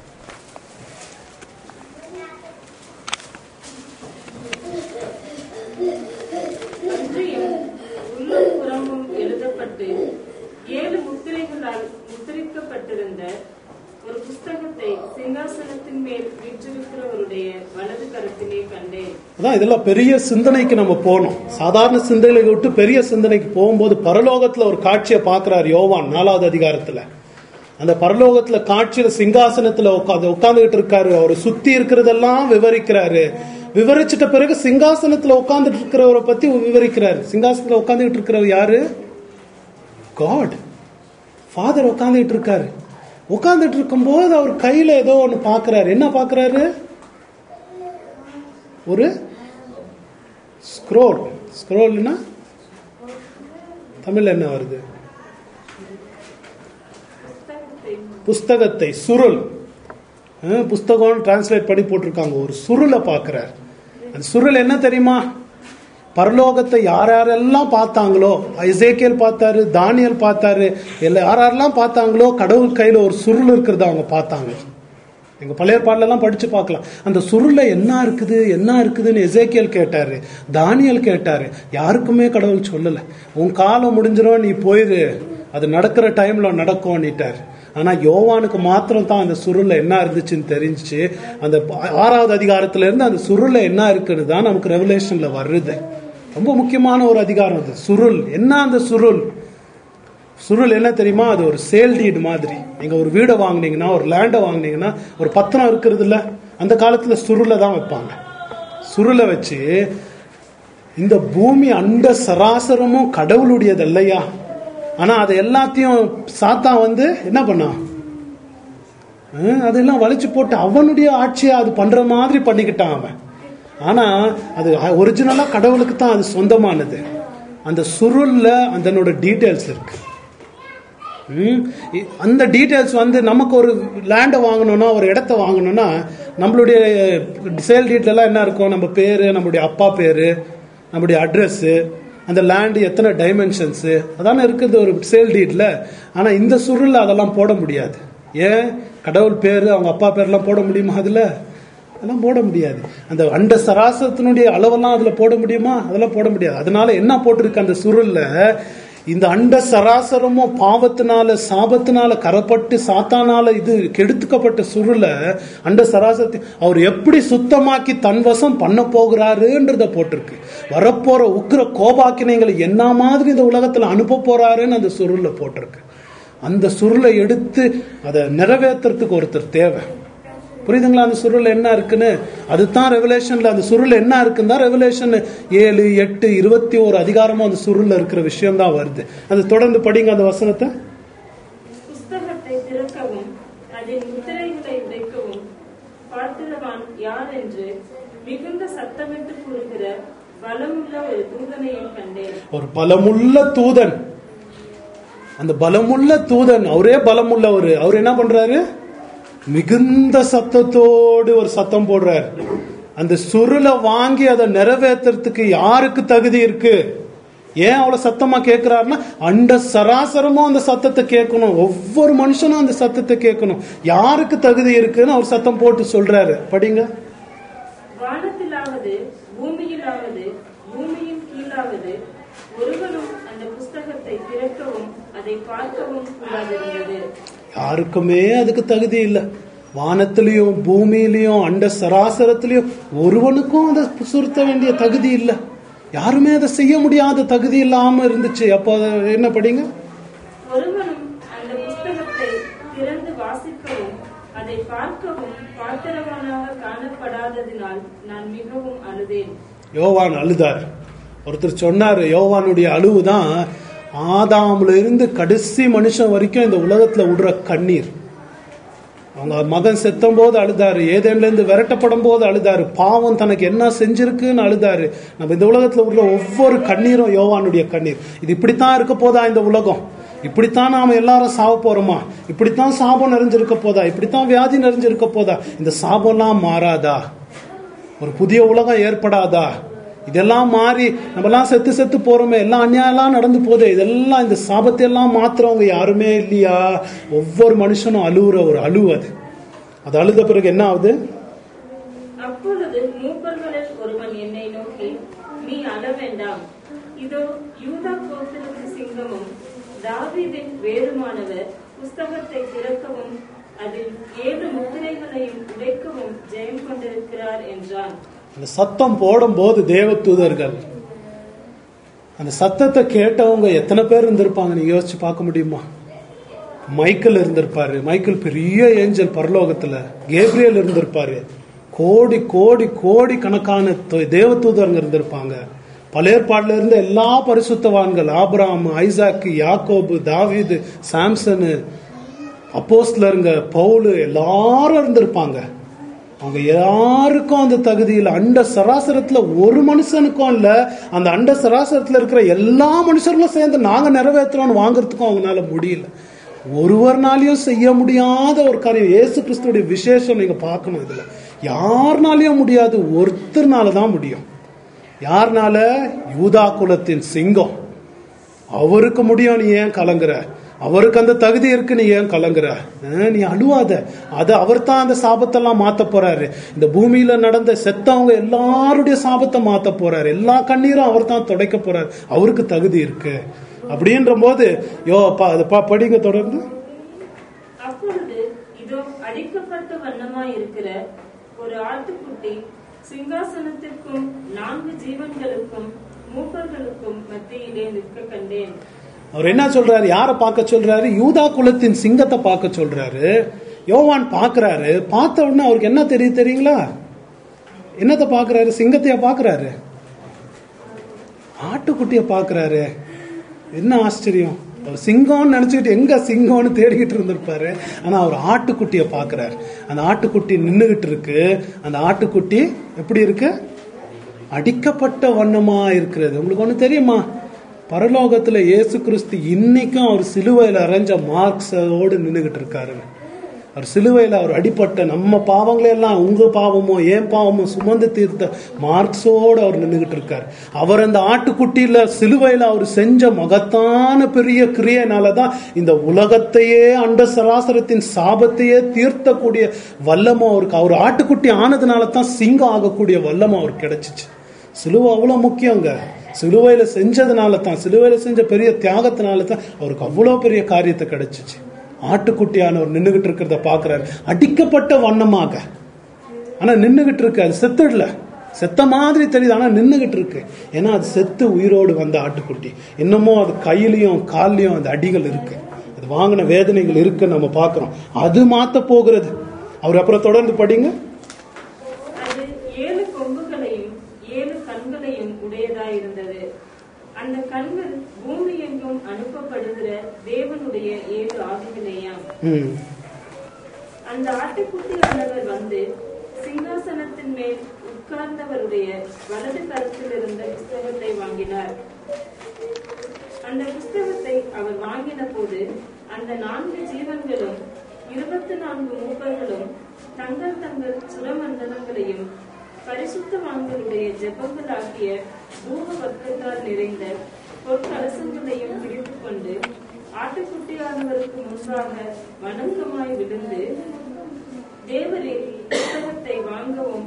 ஏழு முத்திரைகளால் முத்திரிக்கப்பட்டிருந்த ஒரு புஸ்தகத்தை சிங்காசனத்தின் மேல் வீற்றிருக்கிறவருடைய வலது கரத்திலே கண்டேன். அதான் இதெல்லாம் பெரிய சிந்தனைக்கு நம்ம போனோம். சாதாரண சிந்தனைகளை விட்டு பெரிய சிந்தனைக்கு போகும்போது பரலோகத்துல ஒரு காட்சியை பார்க்கிறார் யோவான் நாலாவது அதிகாரத்துல. அந்த பரலோகத்துல காட்சியில சிங்காசனத்துல உட்காந்து உட்கார்ந்துகிட்டு இருக்காரு. அவரை சுத்தி இருக்கிறதெல்லாம் விவரிக்கிறாரு. விவரிச்சிட்ட பிறகு சிங்காசனத்துல உட்கார்ந்துட்டு இருக்கிறவரை பத்தி விவரிக்கிறாரு. சிங்காசனத்துல உட்கார்ந்துகிட்டு இருக்கிறவர் யாரு? காட் ஃபாதர் உட்கார்ந்துட்டு இருக்காரு. உட்கார்ந்துட்டு இருக்கும் போது அவர் கையில ஏதோ ஒண்ணு பாக்குறாரு. என்ன பாக்குறாரு? ஒரு ஸ்க்ரோல். ஸ்க்ரோல்னா தமிழ்ல என்ன வருது? புஸ்தகத்தை, சுருள். புஸ்தகம் டிரான்ஸ்லேட் பண்ணி போட்டிருக்காங்க. ஒரு சுருளை பாக்குறாரு. அந்த சுருள் என்ன தெரியுமா? பரலோகத்தை யார் யாரெல்லாம் பார்த்தாங்களோ, எசேக்கியேல் பார்த்தாரு, தானியேல் பார்த்தாரு, எல்லாம் யார் யாரெல்லாம் பார்த்தாங்களோ கடவுள் கையில ஒரு சுருள் இருக்கிறத அவங்க பார்த்தாங்க. எங்க பழைய பாடலாம் படிச்சு பார்க்கலாம். அந்த சுருள்ல என்ன இருக்குது என்ன இருக்குதுன்னு எசேக்கியேல் கேட்டாரு, தானியேல் கேட்டாரு. யாருக்குமே கடவுள் சொல்லல. உன் காலம் முடிஞ்சிரும், நீ போயிரு, அது நடக்கிற டைம்ல நடக்கும்னுட்டாரு. ஆனா யோவானுக்கு மாத்திரம் தான் அந்த சுருள்ல என்ன இருந்துச்சுன்னு தெரிஞ்சுச்சு. அந்த ஆறாவது அதிகாரத்துல இருந்து அந்த சுருள்ல என்ன இருக்குன்னு தான் நமக்கு ரெவலேஷன்ல வருது. ரொம்ப முக்கியமான ஒரு அதிகாரம் அது. சுருள் என்ன? அந்த சுருள் சுருள் என்ன தெரியுமா? அது ஒரு சேல் டீட் மாதிரி. நீங்க ஒரு வீடை வாங்கினீங்கன்னா, ஒரு லேண்டை வாங்கினீங்கன்னா, ஒரு பத்திரம் இருக்கிறது இல்ல, அந்த காலத்துல சுருளை தான் வைப்பாங்க. சுருளை வச்சு இந்த பூமி அண்ட சராசரமும் கடவுளுடையது இல்லையா, ஆனா அது எல்லாத்தையும் சாத்தான் வந்து என்ன பண்ணான்? அதெல்லாம் வளைச்சு போட்டு அவனுடைய ஆட்சியை அது பண்ற மாதிரி பண்ணிக்கிட்டான் அவன். ஆனா அது ஒரிஜினலா கடவுளுக்கு தான் அது சொந்தமானது. அந்த சுருள்ல அதனோட டீடைல்ஸ் இருக்கு. அந்த டீடைல்ஸ் வந்து நமக்கு ஒரு லேண்டை வாங்கணும்னா, ஒரு இடத்த வாங்கணும்னா, நம்மளுடைய சேல் டீட்ல எல்லாம் என்ன இருக்கும்? நம்ம பேரு, நம்மளுடைய அப்பா பேரு, நம்முடைய அட்ரஸ், அந்த லேண்டு எத்தனை டைமென்ஷன்ஸ், அதான இருக்குது ஒரு சேல் டீட்ல. ஆனா இந்த சுருள்ல அதெல்லாம் போட முடியாது. ஏன்? கடவுள் பேரு, அவங்க அப்பா பேர்லாம் போட முடியுமா? அதுல அதெல்லாம் போட முடியாது. அந்த அண்ட சராசரத்தினுடைய அளவெல்லாம் அதுல போட முடியுமா? அதெல்லாம் போட முடியாது. அதனால என்ன போட்டிருக்கு அந்த சுருள்ல? இந்த அண்ட சராசரமும் பாவத்தினால சாபத்தினால கரப்பட்டு சாத்தானால இது கெடுத்துக்கப்பட்ட சுருள அண்ட சராசரத்தை அவர் எப்படி சுத்தமாக்கி தன்வசம் பண்ண போகிறாருன்றத போட்டிருக்கு. வரப்போற உக்கிர கோபாக்கினைகளை என்ன மாதிரி இந்த உலகத்துல அனுப்ப போறாருன்னு அந்த சுருள்ல போட்டிருக்கு. அந்த சுருளை எடுத்து அதை நிறைவேற்றுறதுக்கு ஒருத்தர் தேவை. புரியுதுங்களா? அந்த சுருள் என்ன இருக்குன்னு அதுதான் ரெவலேஷன்ல. அந்த சுருள் என்ன இருக்குன்னு ரெவலேஷன் ஏழு எட்டு இருபத்தி ஒரு அதிகாரமும் அந்த சுருள்ல இருக்கிற விஷயம் தான் வருது. அது தொடர்ந்து படிங்க அந்த வசனத்தை. புஸ்தகத்தை திறக்கவும் அதில் முத்திரைகளை உடைக்கவும் பார்த்திருவான் யார் என்று மிகுந்த சத்தமிட்டு கூறுகிற பலமுள்ள ஒரு தூதனையும் கண்டேன். ஒரு பலமுள்ள தூதன். அந்த பலமுள்ள தூதன் அவரே பலமுள்ளவர். அவர் என்ன பண்றாரு? மிகுந்த சத்தத்தோடு ஒரு சத்தம் போடுறார். அந்த சுருளை வாங்கி அதை நிறைவேற்றுறதுக்கு யாருக்கு தகுதி இருக்கு? ஏன் அவ்வளவு சத்தமா கேட்கிறாருன்னா, அண்ட சராசரமும் அந்த சத்தத்தை கேட்கணும். ஒவ்வொரு மனுஷனும் அந்த சத்தத்தை கேட்கணும். யாருக்கு தகுதி இருக்குன்னு அவர் சத்தம் போட்டு சொல்றாரு. படிங்க. வானத்தில் வானத்திலாவது பூமியிலாவது பூமியின் கீழாவது ஒருவனும் அந்த புஸ்தகத்தை திறக்கவும் அதை பார்க்கவும் கூடாதிருந்தது. யாருக்குமே அதுக்கு தகுதி இல்லை. வானத்திலையும் பூமியிலையும் அண்ட சராசரத்திலையும் ஒருவனுக்கும் அதை சுருத்த வேண்டிய தகுதி இல்லை. யாருமே அதை செய்ய முடியாத தகுதி இல்லாம இருந்துச்சு. அப்போ என்ன படிங்க? ஒருவனும் அந்த புஸ்தகத்தை திறந்து வாசிக்கவும் அதை பார்க்கவும் பாத்திரவானாக காணப்படாததினால் நான் மிகவும் அழுதேன். யோவான் அழுதார். ஒருத்தர் சொன்னாரு, யோவானுடைய அழுவுதான் ஆதாம்ல இருந்து கடைசி மனுஷன் வரைக்கும் இந்த உலகத்துல விடுற கண்ணீர். அவங்க மகன் செத்தும் போது அழுதாரு, ஏதேன்ல இருந்து விரட்டப்படும் போது அழுதாரு, பாவம் தனக்கு என்ன செஞ்சிருக்குன்னு அழுதாரு. நம்ம இந்த உலகத்துல விடுற ஒவ்வொரு கண்ணீரும் யோவானுடைய கண்ணீர். இது இப்படித்தான் இருக்க போதா இந்த உலகம்? இப்படித்தான் நாம எல்லாரும் சாவ போறோமா? இப்படித்தான் சாபம் நிறைஞ்சிருக்க போதா? இப்படித்தான் வியாதி நிறைஞ்சிருக்க போதா? இந்த சாபம்லாம் மாறாதா? ஒரு புதிய உலகம் ஏற்படாதா? இதெல்லாம் மாறி நம்ம எல்லாம் செத்து செத்து போறோமே, எல்லாம் அநியாயம் நடந்து போதே, இதெல்லாம் இந்த சாபத்தை எல்லாம் மாத்துறவங்க யாருமே இல்லையா? ஒவ்வொரு மனுஷனும் அழுவுற ஒரு அழுவு. அது அது அழுத பிறகு என்ன ஆகுது? அப்பொழுது மூப்பர்களில் ஒருவன் என்னை நோக்கி, நீ அழ வேண்டாம், இதோ யூதா கோத்திரத்து சிங்கமும் தாவீதின் வேறுமானவர் புஸ்தகத்தை திறக்கவும் அதில் ஏழு முத்திரைகளையும் உடைக்கவும் ஜெயம் கொண்டிருக்கிறார் என்றான். அந்த சத்தம் போடும் போது தேவதூதர்கள், அந்த சத்தத்தை கேட்டவங்க எத்தனை பேர் இருந்திருப்பாங்க நீங்க யோசிச்சு பார்க்க முடியுமா? மைக்கேல் இருந்திருப்பாரு. மைக்கேல் பெரிய ஏஞ்சல் பரலோகத்துல. கேப்ரியல் இருந்திருப்பாரு. கோடி கோடி கோடி கணக்கான தேவதூதர்கள் இருந்திருப்பாங்க. பழையற்பாடுல இருந்த எல்லா பரிசுத்தவான்கள், ஆபிரகாம், ஐசாக்கு, யாக்கோபு, தாவீது, சாம்சனு, அப்போஸ்தலருங்க, பவுல், எல்லாரும் இருந்திருப்பாங்க. அவங்க யாருக்கும் அந்த தகுதியில் அண்ட சராசரத்துல ஒரு மனுஷனுக்கும் இல்ல, அந்த அண்ட சராசரத்துல இருக்கிற எல்லா மனுஷர்களும் சேர்ந்து நாங்க நிறைவேற்றுறோம்னு வாங்குறதுக்கும் அவங்களால முடியல. ஒருவர்னாலையும் செய்ய முடியாத ஒரு காரியம். இயேசு கிறிஸ்துடைய விசேஷம் நீங்க பார்க்கணும். இதுல யாருனாலையும் முடியாது, ஒருத்தர்னாலதான் முடியும். யாருனால? யூதா குலத்தின் சிங்கம். அவருக்கு முடியும். நீ ஏன் கலங்குற? அவருக்கு அந்த தகுதி இருக்கு, நீ ஏன் கலங்குற? நீ அழுவாத. அது அவர் தான் அந்த சாபத்தெல்லாம் மாத்த போறாரு. இந்த பூமியில நடந்த செத்தவங்க எல்லாருடைய சாபத்தை மாத்த போறாரு. எல்லா கண்ணீரும் அவர் தான் துடைக்க போறாரு. அவருக்கு தகுதி இருக்கு. அப்படின்ற போது யோ படிங்க தொடர்ந்து. அப்பொழுது இதோ அடிக்கப்பட்ட வண்ணமாய் இருக்கிற ஒரு ஆட்டுக்குட்டி சிங்காசனத்திற்கும் நான்கு ஜீவன்களுக்கும் மூப்பர்களுக்கும் மத்தியிலே நிற்க கண்டேன். அவர் என்ன சொல்றாரு? யாரை பார்க்க சொல்றாரு? யூதா குலத்தின் சிங்கத்தை பார்க்க சொல்றாரு. யோவான் பாக்குறாரு. பார்த்த உடனே அவருக்கு என்ன தெரியும் தெரியுங்களா? என்னத்தை பாக்குறாரு? சிங்கத்தைய பாக்குறாரு, ஆட்டுக்குட்டிய பாக்குறாரு. என்ன ஆச்சரியம்! அவர் சிங்கம்னு நினைச்சுக்கிட்டு எங்க சிங்கம்னு தேடிக்கிட்டு இருந்திருப்பாரு. ஆனா அவர் ஆட்டுக்குட்டிய பாக்குறாரு. அந்த ஆட்டுக்குட்டி நின்னுகிட்டு இருக்கு. அந்த ஆட்டுக்குட்டி எப்படி இருக்கு? அடிக்கப்பட்ட வண்ணமா இருக்கிறது. உங்களுக்கு ஒண்ணு தெரியுமா? பரலோகத்துல இயேசு கிறிஸ்து இன்னைக்கும் அவர் சிலுவையில அரைஞ்ச மார்க்ஸோடு நின்றுகிட்டு இருக்காரு. அவர் சிலுவையில அவர் அடிப்பட்ட நம்ம பாவங்களே எல்லாம் உங்க பாவமோ ஏன் பாவமோ சுமந்து தீர்த்த மார்க்ஸோடு அவர் நின்றுகிட்டு இருக்காரு. அவர் அந்த ஆட்டுக்குட்டியில சிலுவையில அவர் செஞ்ச மகத்தான பெரிய கிரியையினாலதான் இந்த உலகத்தையே அண்ட சராசரத்தின் சாபத்தையே தீர்த்தக்கூடிய வல்லமோ அவருக்கு, அவர் ஆட்டுக்குட்டி ஆனதுனால தான் சிங்கம் ஆகக்கூடிய வல்லமோ அவருக்கு கிடைச்சிச்சு. சிலுவை அவ்வளவு முக்கியங்க. சிலுவையில செஞ்சதுனால தான், சிலுவையில செஞ்ச பெரிய தியாகத்தினால தான் அவருக்கு அவ்வளவு பெரிய காரியத்தை கிடைச்சிச்சு. ஆட்டுக்குட்டியானவர் நின்றுகிட்டு இருக்கிறத பாக்குறாரு, அடிக்கப்பட்ட வண்ணமாக. ஆனா நின்றுகிட்டு இருக்கு, அது செத்துடல, செத்த மாதிரி தெரியுது, ஆனா நின்றுகிட்டு இருக்கு. ஏன்னா அது செத்து உயிரோடு வந்த ஆட்டுக்குட்டி. இன்னமும் அது கையிலையும் கால்லயும் அந்த அடிகள் இருக்கு, அது வாங்கின வேதனைகள் இருக்கு நம்ம பாக்குறோம். அது மாத்த போகிறது. அவர் அப்புறம் தொடர்ந்து படிங்க. ஏழு கொம்புகளையும் ஏழு கண்களையும் உடையதாயிருந்தது. அந்த கண்கள் பூமி எங்கும் அனுப்பப்படுகிற தேவனுடைய ஏழு ஆவிகளேயாம். அந்த ஆட்டுக்குட்டியானவர் வந்து சிங்காசனத்தின் மேல் உட்கார்ந்தவருடைய வலது கரத்தில் இருந்த புஸ்தகத்தை வாங்கினார். அந்த புஸ்தகத்தை அவர் வாங்கின போது அந்த நான்கு ஜீவன்களும் இருபத்தி நான்கு மூப்பர்களும் தங்கள் தங்கள் சுரமண்டலங்களையும் பரிசுத்தவான்களுடைய ஜெபங்களாகிய பூம வர்க்கத்தால் நிறைந்த பொற்கலசங்களையும் பிடித்துக் கொண்டு ஆட்டுக்குட்டியானவருக்கு முன்பாக வணக்கமாய் விழுந்து, தேவரே புத்தகத்தை வாங்கவும்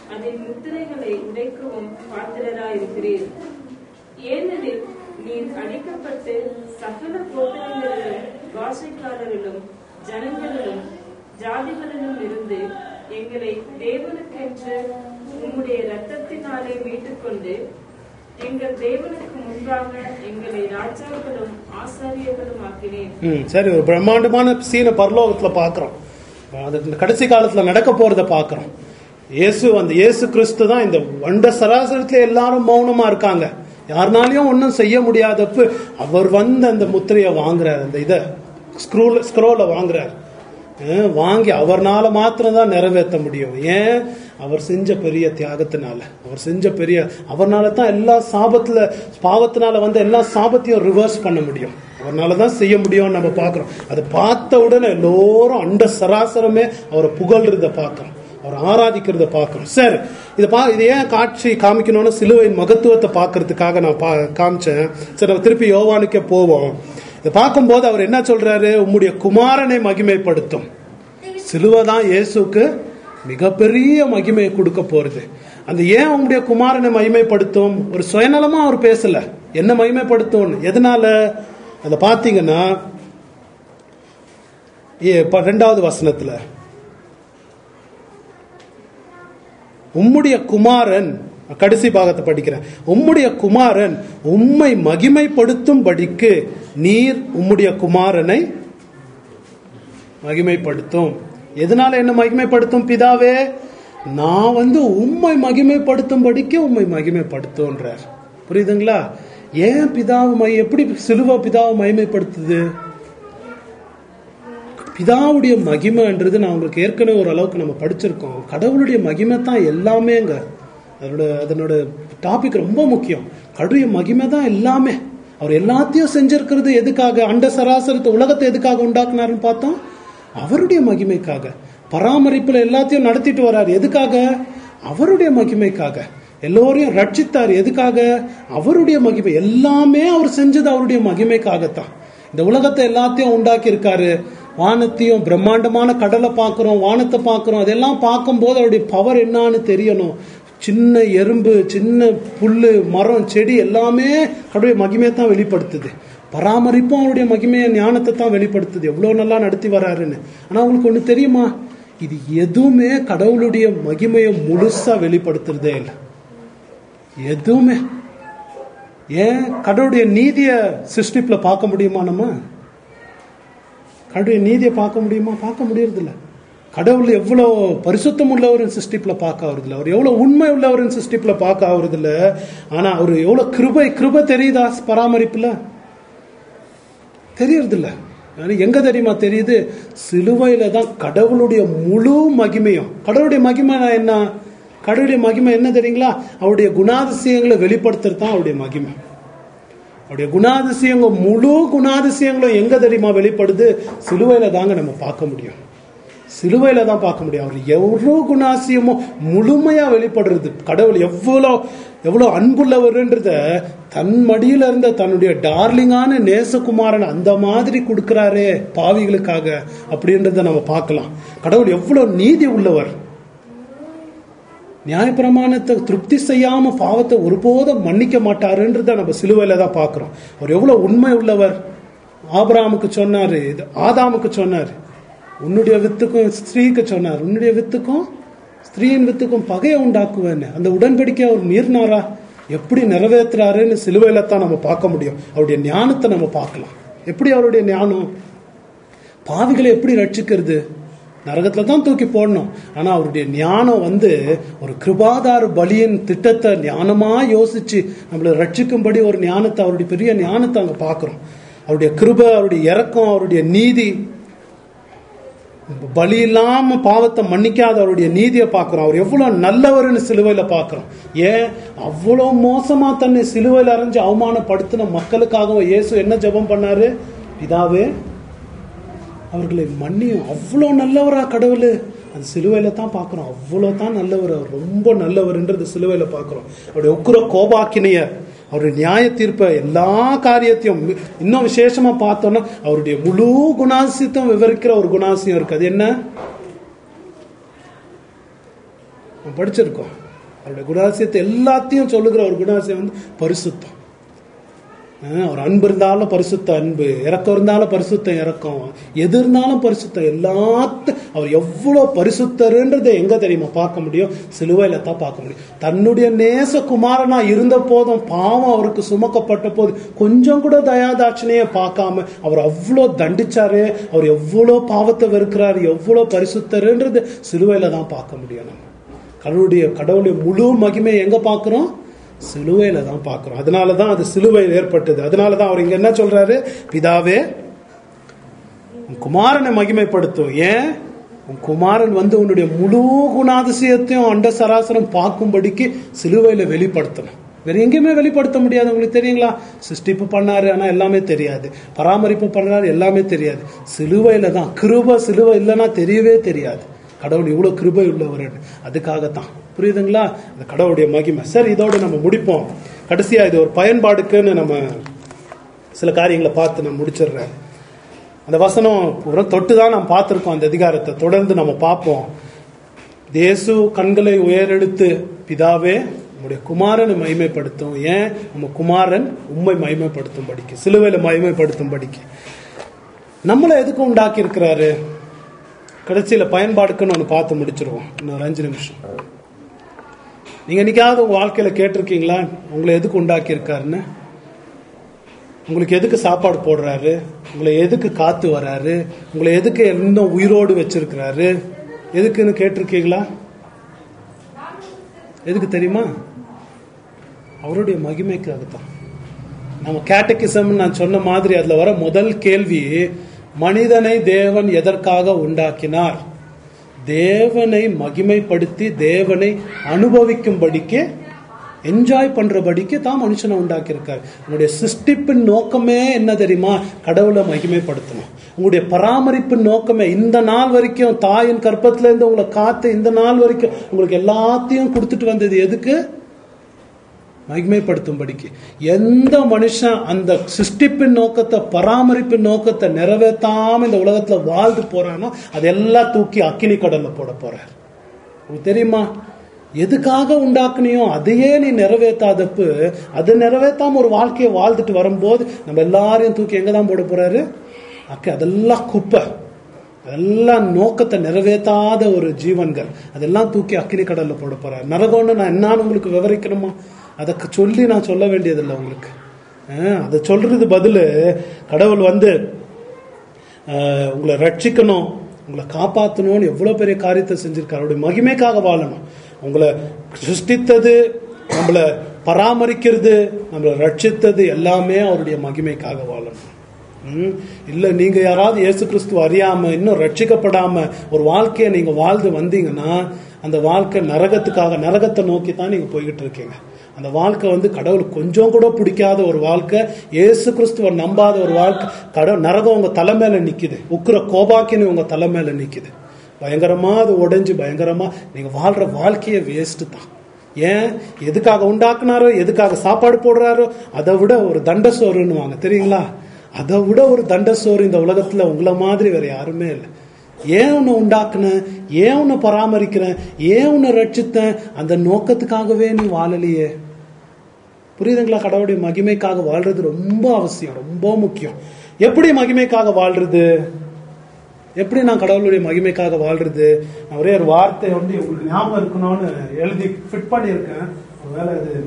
அதன் முத்திரைகளை உடைக்கவும் பாத்திரராயிருக்கிறீர். ஏனெனில் நீர் அடிக்கப்பட்டு சகல கோத்திரங்களிலும் பாஷைக்காரரிலும் ஜனங்களிலும் ஜாதிகளிலும் இருந்து எங்களை தேவனுக்கென்று உம்முடைய இரத்தத்தினாலே மீட்டுக்கொண்டு எங்கள் தேவனுக்கு முன்பாக எங்களை ராஜாக்களும் ஆசாரியர்களும் ஆக்கினேன். சரி, ஒரு பிரம்மாண்டமான சீன பரலோகத்துல பாக்குறோம். அது கடைசி காலத்துல நடக்க போறத பாக்குறோம். இயேசு அந்த இயேசு கிறிஸ்து தான் இந்த வண்ட சராசரத்துல எல்லாரும் மௌனமா இருக்காங்க. யாருனாலையும் ஒன்றும் செய்ய முடியாதப்ப அவர் வந்து அந்த முத்திரையை வாங்குறார், அந்த இதை ஸ்க்ரூல ஸ்க்ரோல வாங்குறார். வாங்கி அவர்னால மாத்திரம் தான் நிறைவேற்ற முடியும். ஏன்? அவர் செஞ்ச பெரிய தியாகத்தினால, அவர் செஞ்ச பெரிய அவர்னால தான் எல்லா சாபத்துல பாவத்தினால வந்து எல்லா சாபத்தையும் ரிவர்ஸ் பண்ண முடியும். அவர்னாலதான் செய்ய முடியும்னு நம்ம பாக்குறோம். அதை பார்த்த உடனே எல்லோரும் அண்ட சராசரமே அவரை புகழ்றத பார்க்கிறோம், அவர் ஆராதிக்கிறத பார்க்கிறோம். சரி, இதை பா இது ஏன் காட்சி காமிக்கணும்னு சிலுவையின் மகத்துவத்தை பார்க்கறதுக்காக நான் பா காமிச்சேன். சரி, நம்ம திருப்பி யோவானுக்கே போவோம். இதை பார்க்கும்போது அவர் என்ன சொல்றாரு? உம்முடைய குமாரனை மகிமைப்படுத்தும். சிலுவை தான் இயேசுக்கு மிகப்பெரிய மகிமையை கொடுக்க போறது. அந்த ஏன் உம்முடைய குமாரனை மகிமைப்படுத்தும்? ஒரு சுயநலமா அவர் பேசல. என்ன மகிமைப்படுத்தும்? எதனால? அதை பார்த்தீங்கன்னா ரெண்டாவது வசனத்துல உம்முடைய குமாரன், கடைசி பாகத்தை படிக்கிறேன். உம்முடைய குமாரன் உம்மை மகிமைப்படுத்தும்படிக்கு நீர் உம்முடைய குமாரனை மகிமைப்படுத்தும். எதனால என்ன மகிமைப்படுத்தும்? பிதாவே, நான் வந்து உம்மை மகிமைப்படுத்தும்படிக்கு உம்மை மகிமைப்படுத்தும்ன்றார். புரியுதுங்களா? ஏன் பிதாவை எப்படி சிலுவை பிதாவை மகிமைப்படுத்துது? பிதாவுடைய மகிமைன்றது நான் உங்களுக்கு ஏற்கனவே ஒரு அளவுக்கு நம்ம படிச்சிருக்கோம். கடவுளுடைய மகிமை தான் எல்லாமேங்க. அதோட அதனோட டாபிக் ரொம்ப முக்கியம். கடவுளுடைய மகிமை தான் எல்லாமே. அவர் எல்லாத்தையும் செஞ்சிருக்கிறது எதுக்காக? அண்ட சராசரத்தை உலகத்தை எதுக்காக உண்டாக்குனாருன்னு பார்த்தோம்? அவருடைய மகிமைக்காக. பராமரிப்புல எல்லாத்தையும் நடத்திட்டு வர்றாரு. எதுக்காக? அவருடைய மகிமைக்காக. எல்லோரையும் ரட்சித்தார். எதுக்காக? அவருடைய மகிமை. எல்லாமே அவர் செஞ்சது அவருடைய மகிமைக்காகத்தான். இந்த உலகத்தை எல்லாத்தையும் உண்டாக்கி இருக்காரு. வானத்தையும் பிரம்மாண்டமான கடலை பார்க்கிறோம், வானத்தை பார்க்கிறோம். அதெல்லாம் பார்க்கும்போது அவருடைய பவர் என்னன்னு தெரியணும். சின்ன எறும்பு, சின்ன புல்லு, மரம், செடி எல்லாமே கடவுளுடைய மகிமையை தான் வெளிப்படுத்துது. பராமரிப்பும் அவருடைய மகிமையை, ஞானத்தை தான் வெளிப்படுத்துது. எவ்வளவு நல்லா நடத்தி வர்றாருன்னு. ஆனா உங்களுக்கு ஒண்ணு தெரியுமா? இது எதுவுமே கடவுளுடைய மகிமையை முழுசா வெளிப்படுத்துறதே இல்லை. எதுவுமே. ஏன்? கடவுளுடைய நீதிய சிருஷ்டிப்புல பார்க்க முடியுமா? நம்ம கடவுளுடைய நீதியை பார்க்க முடியுமா? பார்க்க முடியறது இல்லை. கடவுள் எவ்வளவு பரிசுத்தம் உள்ளவரின் சிருஷ்டிப்புல பார்க்க ஆகுறது இல்லை. அவர் எவ்வளவு உண்மை உள்ளவரின் சிருஷ்டிப்புல பார்க்க ஆகுறது இல்லை. ஆனா அவர் எவ்வளவு கிருபை கிருபை தெரியுதா பராமரிப்புல? தெரியறது இல்லை. எங்க தெரியுமா தெரியுது? சிலுவையில தான் கடவுளுடைய முழு மகிமையும். கடவுளுடைய மகிமை என்ன? கடவுளுடைய மகிமை என்ன தெரியுங்களா? அவருடைய குணாதிசயங்களை வெளிப்படுத்துறது தான் அவருடைய மகிமை. அவருடைய குணாதிசயங்கள், முழு குணாதிசயங்களும் எங்க தெரியுமா வெளிப்படுது? சிலுவையில தாங்க நம்ம பார்க்க முடியும். சிலுவையில தான் பார்க்க முடியும். அவர் எவ்வளவு குணாதிசயமோ முழுமையா வெளிப்படுறது. கடவுள் எவ்வளோ எவ்வளவு அன்புள்ளவர்ன்றத தன் மடியில இருந்த தன்னுடைய டார்லிங்கான நேசகுமாரன் அந்த மாதிரி கொடுக்கிறாரே பாவிகளுக்காக அப்படின்றத நம்ம பார்க்கலாம். கடவுள் எவ்வளவு நீதி உள்ளவர். நியாயப்பிரமாணத்தை திருப்தி செய்யாம பாவத்தை ஒருபோதும் மன்னிக்க மாட்டாருன்றத நம்ம சிலுவையில தான் பார்க்கிறோம். அவர் எவ்வளவு உண்மை உள்ளவர். ஆபிரகாமுக்கு சொன்னாரு, ஆதாமுக்கு சொன்னாரு, உன்னுடைய வித்துக்கும் ஸ்திரீக்கு சொன்னார், உன்னுடைய வித்துக்கும் ஸ்திரீயின் வித்துக்கும் பகையை உண்டாக்குவேன்னு. அந்த உடன்படிக்கை அவர் மீறினாரா? எப்படி நிறைவேற்றுறாருன்னு சிலுவையில தான் நம்ம பார்க்க முடியும். அவருடைய ஞானத்தை நம்ம பார்க்கலாம். எப்படி அவருடைய ஞானம்? பாவிகளை எப்படி ரட்சிக்கிறது? நரகத்துல தான் தூக்கி போடணும். ஆனா அவருடைய ஞானம் வந்து ஒரு கிருபாதார பலியின் திட்டத்தை ஞானமா யோசிச்சு நம்மளை ரட்சிக்கும்படி ஒரு ஞானத்தை, அவருடைய பெரிய ஞானத்தை அங்க பார்க்கிறோம். அவருடைய கிருபை, அவருடைய இரக்கம், அவருடைய நீதி, பலி இல்லாம பாவத்தை மன்னிக்காத அவருடைய நீதியை பார்க்கிறோம். அவர் எவ்வளவு நல்லவர்னு சிலுவையில பார்க்கிறோம். ஏன்? அவ்வளவு மோசமா தன்னை சிலுவையில அரைஞ்சு அவமானப்படுத்தின மக்களுக்காக இயேசு என்ன ஜெபம் பண்ணாரு? பிதாவே, அவர்களை மன்னியும். அவ்வளோ நல்லவரா கடவுள்? அது சிலுவையில தான் பார்க்கிறோம். அவ்வளோ தான் நல்லவர். அவர் ரொம்ப நல்லவர்ன்றது சிலுவையில பார்க்கிறோம். அவருடைய உக்கிர கோபாக்கினைய, அவருடைய நியாய தீர்ப்பை, எல்லா காரியத்தையும் இன்னும் விசேஷமா பார்த்தோம்னா அவருடைய முழு குணாசியத்தையும் விவரிக்கிற ஒரு குணாசியம் இருக்கு. அது என்ன? நம்ம படிச்சிருக்கோம். அவருடைய குணாதிசயத்தை எல்லாத்தையும் சொல்லுகிற ஒரு குணாதிசயம் வந்து பரிசுத்தம். அவர் அன்பு இருந்தாலும் பரிசுத்த அன்பு, இறக்கம் இருந்தாலும் பரிசுத்தம் இறக்கம், எது இருந்தாலும் பரிசுத்தம். எல்லாத்தையும் அவர் எவ்வளவு பரிசுத்தருன்றதை எங்க தெரியுமா பார்க்க முடியும்? சிலுவையில தான் பார்க்க முடியும். தன்னுடைய நேச குமாரனா இருந்த போதும், பாவம் அவருக்கு சுமக்கப்பட்ட போது கொஞ்சம் கூட தயாதாட்சணையை பார்க்காம அவர் அவ்வளவு தண்டிச்சாரு. அவர் எவ்வளவு பாவத்தை வெறுக்கிறாரு, எவ்வளவு பரிசுத்தருன்றது சிலுவையில தான் பார்க்க முடியும். நம்ம கடவுளுடைய கடவுளுடைய முழு மகிமையை எங்க பார்க்கிறோம்? சிலுவையில தான் பார்க்கிறோம். அதனாலதான் அது சிலுவையில் ஏற்பட்டது. அதனாலதான் அவர் இங்க என்ன சொல்றாரு? பிதாவே உன் குமாரனை மகிமைப்படுத்தும். ஏன்? உன் குமாரன் வந்து உன்னுடைய முழு குணாதிசயத்தையும் அண்ட சராசரம் பார்க்கும்படிக்கு சிலுவையில வெளிப்படுத்தணும். வேற எங்கேயுமே வெளிப்படுத்த முடியாது. உங்களுக்கு தெரியுங்களா? சிருஷ்டிப்பு பண்ணாரு, ஆனா எல்லாமே தெரியாது. பராமரிப்பு பண்ணாரு, எல்லாமே தெரியாது. சிலுவையில தான். கிருபை சிலுவை இல்லைன்னா தெரியவே தெரியாது கடவுள் இவ்வளவு கிருபை உள்ளவர். அதுக்காகத்தான். புரியுதுங்களா? அந்த கடவுளுடைய மகிமை. சரி, இதோட நம்ம முடிப்போம். கடைசியா இது ஒரு பயன்பாடுக்குன்னு நம்ம சில காரியங்களை பார்த்து நான் முடிச்சிடுறேன். அந்த வசனம் தொட்டு தான் நம்ம பார்த்துருக்கோம். அந்த அதிகாரத்தை தொடர்ந்து நம்ம பார்ப்போம். இயேசு கண்களை உயரெடுத்து, பிதாவே உம்முடைய குமாரனை மகிமைப்படுத்தும். ஏன்? நம்ம குமாரன் உம்மை மகிமைப்படுத்தும் படிக்கு, சிலுவையில மகிமைப்படுத்தும் படிக்கு. நம்மளை எதுக்கு உண்டாக்கி இருக்கிறாரு? கடைசியில பயன்பாடுக்குன்னு ஒன்று பார்த்து முடிச்சிருவோம். இன்னொரு அஞ்சு நிமிஷம். நீங்க என்னைக்காவது உங்க வாழ்க்கையில கேட்டிருக்கீங்களா உங்களை எதுக்கு உண்டாக்கி இருக்காருன்னு? உங்களுக்கு எதுக்கு சாப்பாடு போடுறாரு? உங்களை எதுக்கு காத்து வர்றாரு? உங்களை எதுக்கு இன்னும் உயிரோடு வச்சிருக்கிறாரு? எதுக்குன்னு கேட்டிருக்கீங்களா? எதுக்கு தெரியுமா? அவருடைய மகிமைக்காகத்தான். நம்ம கேட்டகிசம் நான் சொன்ன மாதிரி அதுல வர முதல் கேள்வி, மனிதனை தேவன் எதற்காக உண்டாக்கினார்? தேவனை மகிமைப்படுத்தி தேவனை அனுபவிக்கும்படிக்கு, என்ஜாய் பண்றபடிக்கு தான் மனுஷனை உண்டாக்கி இருக்காரு. உங்களுடைய சிருஷ்டிப்பின் நோக்கமே என்ன தெரியுமா? கடவுளை மகிமைப்படுத்தணும். உங்களுடைய பராமரிப்பின் நோக்கமே, இந்த நாள் வரைக்கும் தாயின் கற்பத்துல இருந்து உங்களை காத்து இந்த நாள் வரைக்கும் உங்களுக்கு எல்லாத்தையும் கொடுத்துட்டு வந்தது எதுக்கு? மகிமைப்படுத்தும்படிக்கு. எந்த மனுஷன் அந்த சிருஷ்டிப்பின் நோக்கத்தை, பராமரிப்பின் நோக்கத்தை நிறைவேற்றாம இந்த உலகத்துல வாழ்ந்து போறானோ அதெல்லாம் தூக்கி அக்கினி கடல்ல போட போறார். உங்களுக்கு தெரியுமா? எதுக்காக உண்டாக்குனியோ அதையே நீ நிறைவேற்றாதப்பு, அதை நிறைவேற்றாம ஒரு வாழ்க்கையை வாழ்ந்துட்டு வரும்போது நம்ம எல்லாரையும் தூக்கி எங்கதான் போட போறாரு? அக்கா, அதெல்லாம் குப்பை, அதெல்லாம் நோக்கத்தை நிறைவேற்றாத ஒரு ஜீவன்கள், அதெல்லாம் தூக்கி அக்கினி கடல்ல போட போறாரு. நரகம்னு நான் என்னன்னு உங்களுக்கு விவரிக்கணுமா? அதை சொல்லி நான் சொல்ல வேண்டியதில்லை உங்களுக்கு. அதை சொல்றது பதில் கடவுள் வந்து உங்களை ரட்சிக்கணும், உங்களை காப்பாற்றணும்னு எவ்வளவு பெரிய காரியத்தை செஞ்சிருக்காரு. அவருடைய மகிமைக்காக வாழணும். உங்களை சிருஷ்டித்தது, நம்மளை பராமரிக்கிறது, நம்மளை ரட்சித்தது எல்லாமே அவருடைய மகிமைக்காக வாழணும். இல்ல நீங்க யாராவது இயேசு கிறிஸ்துவ அறியாம இன்னும் ரட்சிக்கப்படாம ஒரு வாழ்க்கையை நீங்க வாழ்ந்து வந்தீங்கன்னா அந்த வாழ்க்கை நரகத்துக்காக, நரகத்தை நோக்கி தான் நீங்க போய்கிட்டு இருக்கீங்க. அந்த வாழ்க்கை வந்து கடவுளுக்கு கொஞ்சம் கூட பிடிக்காத ஒரு வாழ்க்கை, இயேசு கிறிஸ்துவ நம்பாத ஒரு வாழ்க்கை. கடவுள் நரகம் உங்க தலை மேல நிக்குது, உக்கிர கோபாக்கின்னு உங்க தலை மேல நிக்குது. பயங்கரமா அது உடைஞ்சு பயங்கரமா நீங்க வாழ்ற வாழ்க்கைய வேஸ்ட் தான். ஏன்? எதுக்காக உண்டாக்குனாரோ, எதுக்காக சாப்பாடு போடுறாரோ அதை விட ஒரு தண்ட சோறுன்னு வாங்க தெரியுங்களா? அதை விட ஒரு தண்ட சோறு இந்த உலகத்துல உங்களை மாதிரி வேற யாருமே இல்லை. ஏன் உன்னை உண்டாக்குனேன், ஏன் உன்னை பராமரிக்கிறேன், ஏன் உன்னை ரட்சித்தேன், அந்த நோக்கத்துக்காகவே நீ வாழலையே. புரியுதுங்களா? கடவுளுடைய மகிமைக்காக வாழ்றது ரொம்ப அவசியம், ரொம்ப முக்கியம். எப்படி மகிமைக்காக வாழ்றது? எப்படி நான் கடவுளுடைய மகிமைக்காக வாழ்றது? நான் ஒரே ஒரு வார்த்தை வந்து உங்களுக்கு ஞாபகம் இருக்கணும்னு எழுதி ஃபிட் பண்ணியிருக்கேன். ஒருவேளை இது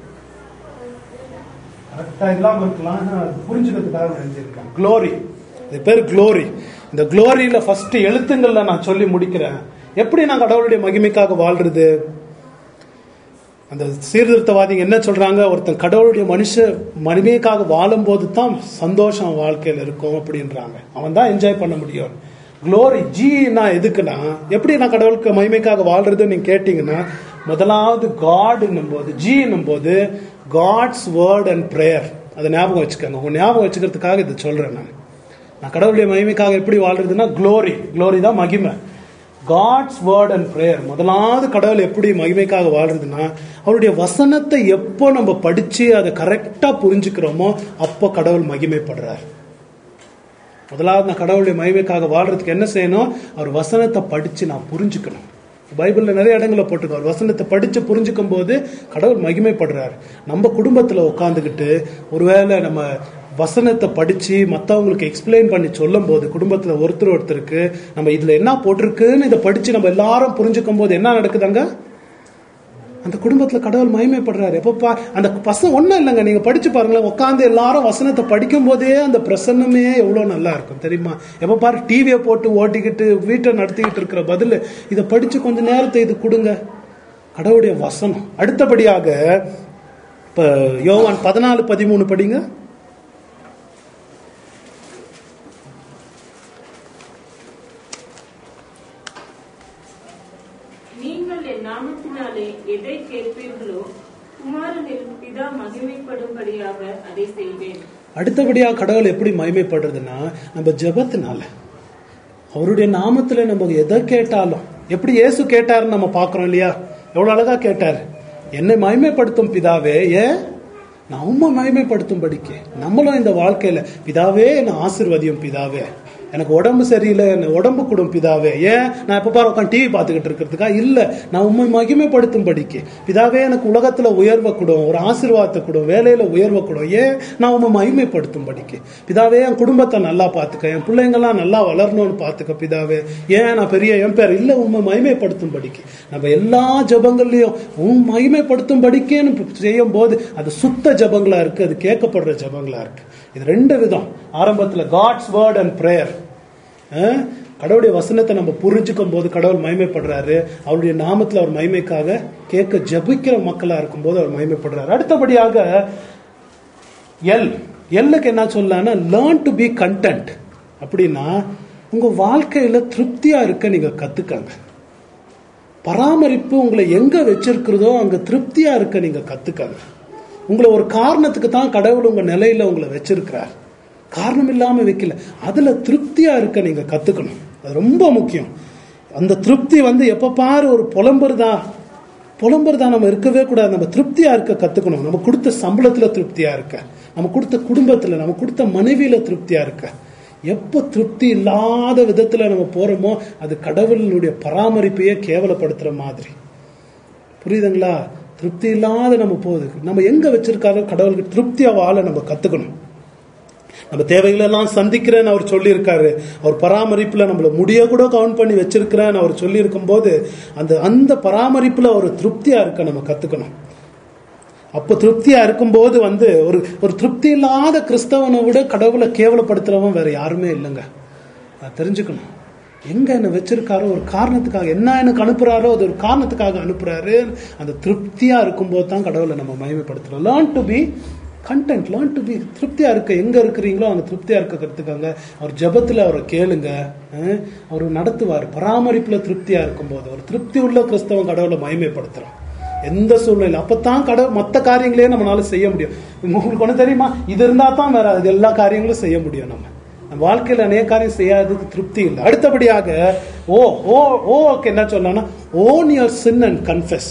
கரெக்டா இல்லாம இருக்கலாம், புரிஞ்சுக்கிறதுக்காக எழுதியிருக்கேன். க்ளோரி, இது பேர் க்ளோரி. இந்த க்ளோரியில ஃபர்ஸ்ட் எழுத்துங்கள்ல நான் சொல்லி முடிக்கிறேன். எப்படி நான் கடவுளுடைய மகிமைக்காக வாழ்றது? அந்த சீர்திருத்தவாதிங்க என்ன சொல்றாங்க? ஒருத்தன் கடவுளுடைய மனுஷ மகிமைக்காக வாழும் போது தான் சந்தோஷம் வாழ்க்கையில இருக்கும் அப்படின்றாங்க. அவன் தான் என்ஜாய் பண்ண முடியும். க்ளோரி ஜீனா எதுக்குன்னா, எப்படி நான் கடவுளுக்கு மகிமைக்காக வாழ்றதுன்னு நீங்க கேட்டீங்கன்னா, முதலாவது காட் என்னும் போது, ஜி என்னும் போது காட்ஸ் வேர்ட் அண்ட் பிரேயர். அதை ஞாபகம் வச்சுக்கோங்க. உங்க ஞாபகம் வச்சுக்கிறதுக்காக இதை சொல்றேன். நான் நான் கடவுளுடைய மகிமைக்காக எப்படி வாழ்றதுன்னா, க்ளோரி க்ளோரி தான் மகிமை. God's word and prayer. முதலாவது கடவுள் எப்படி மகிமைக்காக வாழ்றதுன்னா, அவருடைய வசனத்தை எப்போ நம்ம படிச்சு அதை கரெக்டா புரிஞ்சுக்கிறோமோ அப்போ கடவுள் மகிமைப்படுறார். முதலாவது நான் கடவுளுடைய மகிமைக்காக வாழ்றதுக்கு என்ன செய்யணும்? அவர் வசனத்தை படிச்சு நான் புரிஞ்சுக்கணும். பைபிள்ல நிறைய இடங்களை போட்டிருக்காரு. வசனத்தை படிச்சு புரிஞ்சுக்கும் போது கடவுள் மகிமைப்படுறாரு. நம்ம குடும்பத்துல உட்காந்துக்கிட்டு ஒருவேளை நம்ம வசனத்தை படிச்சு மற்றவங்களுக்கு எக்ஸ்பிளைன் பண்ணி சொல்லும் போது குடும்பத்துல ஒருத்தர் ஒருத்தருக்கு நம்ம இதுல என்ன போட்டிருக்குன்னு இதை படிச்சு நம்ம எல்லாரும் புரிஞ்சுக்கும் போது என்ன நடக்குதாங்க? அந்த குடும்பத்துல கடவுள் மகிமைப்படுறாரு. எப்பப்பா அந்த பசங்க ஒன்றும் இல்லைங்க, நீங்க படிச்சு பாருங்களேன். உட்காந்து எல்லாரும் வசனத்தை படிக்கும் போதே அந்த பிரசன்னமே எவ்வளோ நல்லா இருக்கும் தெரியுமா? எப்ப பாரு டிவியை போட்டு ஓட்டிக்கிட்டு வீட்டை நடத்திக்கிட்டு இருக்கிற பதில் இதை படிச்சு கொஞ்ச நேரத்தை இது கொடுங்க, கடவுளுடைய வசனம். அடுத்தபடியாக இப்ப யோவான் பதினாலு பதிமூணு படிங்க. நாமத்தினாலே எதை கேட்பீர்களோ குமாரனில் பிதா மகிமைப்படும்படியாக அதை செய்வேன். அடுத்தபடியா கடவுள் எப்படி மகிமைப்படுறதுன்னா நம்ம ஜெபத்தினால, அவருடைய நாமத்துல நம்ம எதை கேட்டாலும், எப்படி இயேசு கேட்டாருன்னு நம்ம பாக்குறோம் இல்லையா? எவ்வளவு அழகா கேட்டாரு, என்னை மகிமைப்படுத்தும் பிதாவே, ஏன் நம்ம மகிமைப்படுத்தும் படிக்க நம்மளும் இந்த வாழ்க்கையில பிதாவே என்னை ஆசீர்வதியும் பிதாவே, எனக்கு உடம்பு சரியில்லை என்ன உடம்பு கூடும் பிதாவே, ஏன் நான் எப்ப பாரு உட்காந்து டிவி பார்த்துக்கிட்டு இருக்கிறதுக்கா? இல்ல, நான் உண்மை மகிமைப்படுத்தும் படிக்க பிதாவே எனக்கு உலகத்துல உயர்வை கூடும், ஒரு ஆசீர்வாதத்தை கூடும், வேலையில உயர்வை கூடும், ஏன் நான் உண்மை மகிமைப்படுத்தும் படிக்க பிதாவே, என் குடும்பத்தை நல்லா பார்த்துக்க, என் பிள்ளைங்கெல்லாம் நல்லா வளரணும்னு பார்த்துக்க பிதாவே, ஏன் நான் பெரிய என் பேர் இல்ல உண்மை மகிமைப்படுத்தும் படிக்க. நம்ம எல்லா ஜபங்கள்லயும் உன் மகிமைப்படுத்தும் படிக்கன்னு செய்யும் போது அது சுத்த ஜபங்களா இருக்கு, அது கேட்கப்படுற ஜபங்களா இருக்கு. இது ரெண்டு விதம். ஆரம்பத்துல காட்ஸ் வேர்ட் அண்ட் பிரேயர், கடவுளுடைய வசனத்தை நம்ம புரிஞ்சுக்கும் போது கடவுள் மகிமைப்படுறாரு. அவருடைய நாமத்துல அவர் மகிமைக்காக கேட்க ஜபிக்கிற மக்களா இருக்கும் போது அவர் மகிமைப்படுறாரு. அடுத்தபடியாக எல் எல்லுக்கு என்ன சொல்லலாம்னா லேர்ன் டு பி கண்டென்ட். அப்படின்னா உங்க வாழ்க்கையில திருப்தியா இருக்க நீங்க கத்துக்கங்க. பராமரிப்பு உங்களை எங்க வச்சிருக்கிறதோ அங்க திருப்தியா இருக்க நீங்க கத்துக்கங்க. உங்களை ஒரு காரணத்துக்கு தான் கடவுள் உங்க நிலையில உங்களை வச்சிருக்கிறார், காரணம் இல்லாம வைக்கல. அதுல திருப்தியா இருக்க நீங்க கத்துக்கணும், அது ரொம்ப முக்கியம். அந்த திருப்தி வந்து எப்ப பாரு ஒரு புலம்புறதா புலம்புறதா நம்ம இருக்கவே கூடாது. நம்ம திருப்தியா இருக்க கத்துக்கணும். நம்ம கொடுத்த சம்பளத்துல திருப்தியா இருக்க, நம்ம கொடுத்த குடும்பத்துல, நம்ம கொடுத்த மனைவியில திருப்தியா இருக்க. எப்ப திருப்தி இல்லாத விதத்துல நம்ம போறோமோ அது கடவுளுடைய பராமரிப்பையே கேவலப்படுத்துற மாதிரி. புரியுதுங்களா? திருப்தி இல்லாத நம்ம போகுது. நம்ம எங்க வச்சிருக்காரோ கடவுளுக்கு திருப்தியா வாழ நம்ம கத்துக்கணும். நம்ம தேவைகள் எல்லாம் சந்திக்கிறேன்னு அவர் சொல்லி இருக்காரு. அவர் பராமரிப்புல நம்மள முடிய கூட கவுண்ட் பண்ணி வச்சிருக்கிறேன்னு அவர் சொல்லி இருக்கும் போது அந்த அந்த பராமரிப்புல ஒரு திருப்தியா இருக்க நம்ம கத்துக்கணும். அப்ப திருப்தியா இருக்கும் போது வந்து ஒரு ஒரு திருப்தி இல்லாத கிறிஸ்தவனை விட கடவுளை கேவலப்படுத்துறவன் வேற யாருமே இல்லைங்க. தெரிஞ்சுக்கணும். எங்க என்ன வச்சிருக்காரோ ஒரு காரணத்துக்காக, என்ன எனக்கு அனுப்புறாரோ அது ஒரு காரணத்துக்காக அனுப்புறாரு. அந்த திருப்தியா இருக்கும்போது தான் கடவுளை நம்ம மகிமைப்படுத்துறோம். Learn to be content, learn to be திருப்தியா இருக்க. எங்க இருக்கிறீங்களோ அங்க திருப்தியா இருக்க கத்துக்காங்க. அவர் ஜபத்துல அவரை கேளுங்க, அவர் நடத்துவார். பராமரிப்புல திருப்தியா இருக்கும்போது ஒரு திருப்தி உள்ள கிறிஸ்தவன் கடவுளை மகிமைப்படுத்துறான் எந்த சூழ்நிலை. அப்பதான் கடவுள் மற்ற காரியங்களே நம்மளால செய்ய முடியும். உங்களுக்கு ஒண்ணு தெரியுமா, இது இருந்தா தான் வேற அது எல்லா காரியங்களும் செய்ய முடியும். நம்ம நம்ம வாழ்க்கையில அநேக காரியம் செய்யாததுக்கு திருப்தி இல்லை. அடுத்தபடியாக ஓ ஓ ஓ என்ன சொல்லணும்னா own your sin and confess.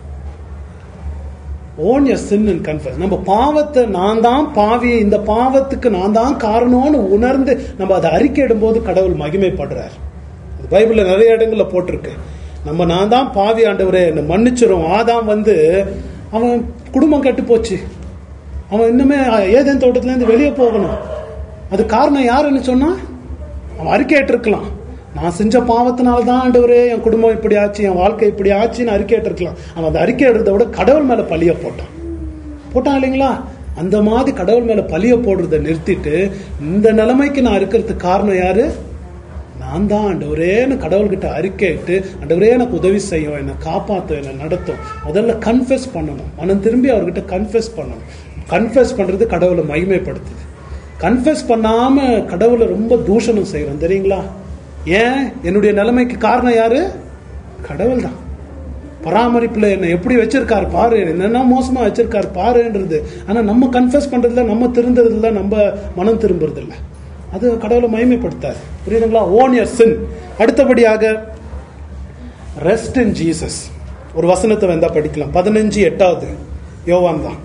Own your sin and confess. நம்ம பாவத்தை நான் தான் பாவி, இந்த பாவத்துக்கு நான் தான் காரணம்னு உணர்ந்து நம்ம அதை அறிக்கையிடும் போது கடவுள் மகிமைப்படுறார். பைபிள்ல நிறைய இடங்கள்ல போட்டிருக்கு. நம்ம நான் தான் பாவி ஆண்டவரே என்னை மன்னிச்சிரும். ஆதாம் வந்து அவன் குடும்பம் கெட்டு போச்சு, அவன் இன்னுமே ஏதேன் தோட்டத்துல இருந்து வெளியே போகணும். அது காரணம் யாருன்னு சொன்னா அவன் அறிக்கையிட்டு இருக்கலாம். நான் செஞ்ச பாவத்தினால்தான் ஆண்டவரே என் குடும்பம் இப்படி ஆச்சு, என் வாழ்க்கை இப்படி ஆச்சுன்னு அறிக்கையிட்டு இருக்கலாம். அவன் அந்த அறிக்கையிடுறத விட கடவுள் மேல பழிய போட்டான் போட்டான் இல்லைங்களா? அந்த மாதிரி கடவுள் மேல பழிய போடுறத நிறுத்திட்டு இந்த நிலைமைக்கு நான் இருக்கிறதுக்கு காரணம் யாரு? நான் தான் ஆண்டவரேன்னு கடவுள்கிட்ட அறிக்கையிட்டு ஆண்டவரே எனக்கு உதவி செய்யும், என்னை காப்பாற்றும், என்னை நடத்தும். முதல்ல கன்ஃபெஸ் பண்ணணும். மனம் திரும்பி அவர்கிட்ட கன்ஃபெஸ் பண்ணணும். கன்ஃபெஸ் பண்றது கடவுளை மகிமைப்படுத்துது. கன்ஃபெஸ் பண்ணாம கடவுளை ரொம்ப தூஷணம் செய்யறோம் தெரியுங்களா? ஏன்? என்னுடைய நிலைமைக்கு காரணம் யாரு? கடவுள் தான். பராமரிப்புல என்ன எப்படி வச்சிருக்காரு பாரு, என்னென்ன மோசமா வச்சிருக்காரு பாருன்றது. ஆனா நம்ம கன்ஃபெஸ் பண்றதுல, நம்ம திருந்ததுல, நம்ம மனம் திரும்புறது இல்லை. அது கடவுளை மகிமைப்படுத்தாது. புரியுதுங்களா? Own your sin. அடுத்தபடியாக ரெஸ்ட் இன் ஜீசஸ். ஒரு வசனத்தை வந்தா படிக்கலாம். பதினஞ்சு எட்டாவது யோவான் தான்.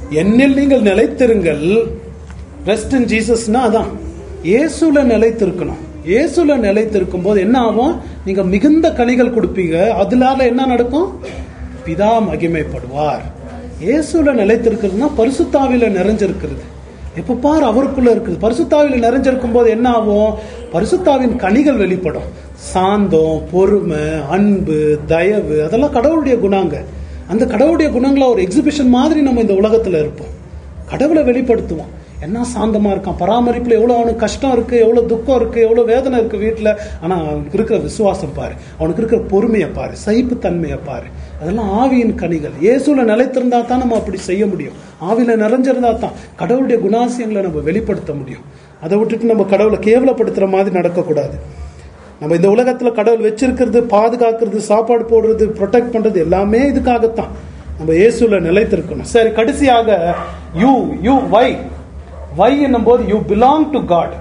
என்னில் நீங்கள் நிலைத்திருங்கள். ரெஸ்ட் இன் ஜீசஸ்னா அதான், இயேசுல நிலைத்திருக்கணும். இயேசுல நிலைத்திருக்கும் போது என்ன ஆகும்? நீங்க மிகுந்த கனிகள் கொடுப்பீங்க. அதனால என்ன நடக்கும்? பிதா மகிமைப்படுவார். இயேசுல நிலைத்திருக்கிறதுனா பரிசுத்தாவில நிறைஞ்சிருக்கிறது. எப்ப பார் அவருக்குள்ள இருக்குது. பரிசுத்தாவில நிறைஞ்சிருக்கும் போது என்ன ஆகும்? பரிசுத்தாவின் கனிகள் வெளிப்படும். சாந்தம், பொறுமை, அன்பு, தயவு, அதெல்லாம் கடவுளுடைய குணாங்க. அந்த கடவுளுடைய குணங்களை ஒரு எக்ஸிபிஷன் மாதிரி நம்ம இந்த உலகத்துல இருப்போம். கடவுளை வெளிப்படுத்துவோம். என்ன சாந்தமா இருக்கான், பராமரிப்புல எவ்வளவு அவனுக்கு கஷ்டம் இருக்கு, எவ்வளவு துக்கம் இருக்கு, எவ்வளவு வேதனை இருக்கு வீட்டுல. ஆனா அவனுக்கு இருக்கிற விசுவாசம் பாரு, அவனுக்கு இருக்கிற பொறுமையை பாரு, சகிப்பு தன்மையை பாரு. அதெல்லாம் ஆவியின் கனிகள். இயேசுல நிலைத்திருந்தா தான் நம்ம அப்படி செய்ய முடியும். ஆவியில நிறைஞ்சிருந்தா தான் கடவுளுடைய குணாசியங்களை நம்ம வெளிப்படுத்த முடியும். அதை விட்டுட்டு நம்ம கடவுளை கேவலப்படுத்துற மாதிரி நடக்கக்கூடாது. நம்ம இந்த உலகத்துல கடவுள் வச்சிருக்கிறது, பாதுகாக்கிறது, சாப்பாடு போடுறது, ப்ரொடெக்ட் பண்றது எல்லாமே இதுக்காகத்தான். நம்ம இயேசுல நிலைத்திருக்கணும். சரி, கடைசியாக யூ யூ வை வை என்னும் போது யூ பிலாங் டு காட்.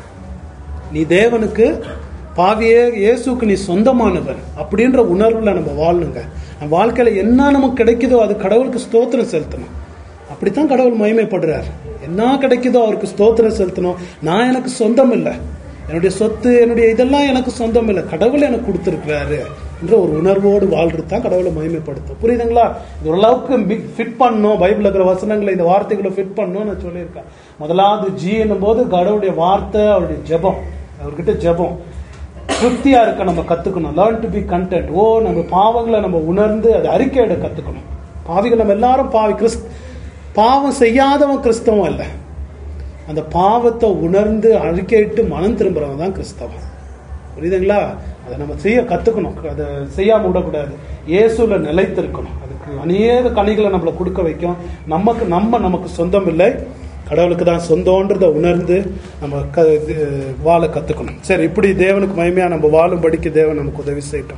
நீ தேவனுக்கு, பாவியே இயேசுக்கு நீ சொந்தமானவன் அப்படின்ற உணர்வுல நம்ம வாழணுங்க. நம்ம வாழ்க்கையில என்ன நமக்கு கிடைக்குதோ அது கடவுளுக்கு ஸ்தோத்திரம் செலுத்தணும். அப்படித்தான் கடவுள் மகிமைப்படுறார். என்ன கிடைக்குதோ அவருக்கு ஸ்தோத்திரம் செலுத்தணும். நான் எனக்கு சொந்தம் இல்லை, என்னுடைய சொத்து, என்னுடைய இதெல்லாம் எனக்கு சொந்தம் இல்லை, கடவுள் எனக்கு கொடுத்துருக்கிறாரு என்ற ஒரு உணர்வோடு வாழ்றது தான் கடவுளை மகிமைப்படுத்தும். புரியுதுங்களா? இது ஓரளவுக்கு ஃபிட் பண்ணணும். பைபிள் இருக்கிற வசனங்களை, இந்த வார்த்தைகளை ஃபிட் பண்ணணும் நான் சொல்லியிருக்கேன். முதலாவது ஜி என்னும் போது கடவுளுடைய வார்த்தை, அவருடைய ஜெபம், அவர்கிட்ட ஜெபம் திருப்தியா இருக்க நம்ம கத்துக்கணும். Learn to be content. ஓ, நம்ம பாவங்களை நம்ம உணர்ந்து அதை அறிக்கையிட கத்துக்கணும். பாவிகள் நம்ம எல்லாரும் பாவி. கிறிஸ்து பாவம் செய்யாதவன் கிறிஸ்தவம் இல்லை. அந்த பாவத்தை உணர்ந்து அறிக்கையிட்டு மனம் திரும்புறவன் தான் கிறிஸ்தவன். புரியுதுங்களா? அதை நம்ம செய்ய கத்துக்கணும். அதை செய்யாம விடக்கூடாது. இயேசுல நிலைத்திருக்கணும். அதுக்கு அநேக கனிகளை நம்மளை கொடுக்க வைக்கும். நமக்கு நம்ம நமக்கு சொந்தம் இல்லை, கடவுளுக்கு தான் சொந்தம்ன்றதை உணர்ந்து நம்ம வாழ கத்துக்கணும். சரி, இப்படி தேவனுக்கு மகிமையா நம்ம வாழும்படிக்கு தேவன் நமக்கு உதவி செய்யட்டும்.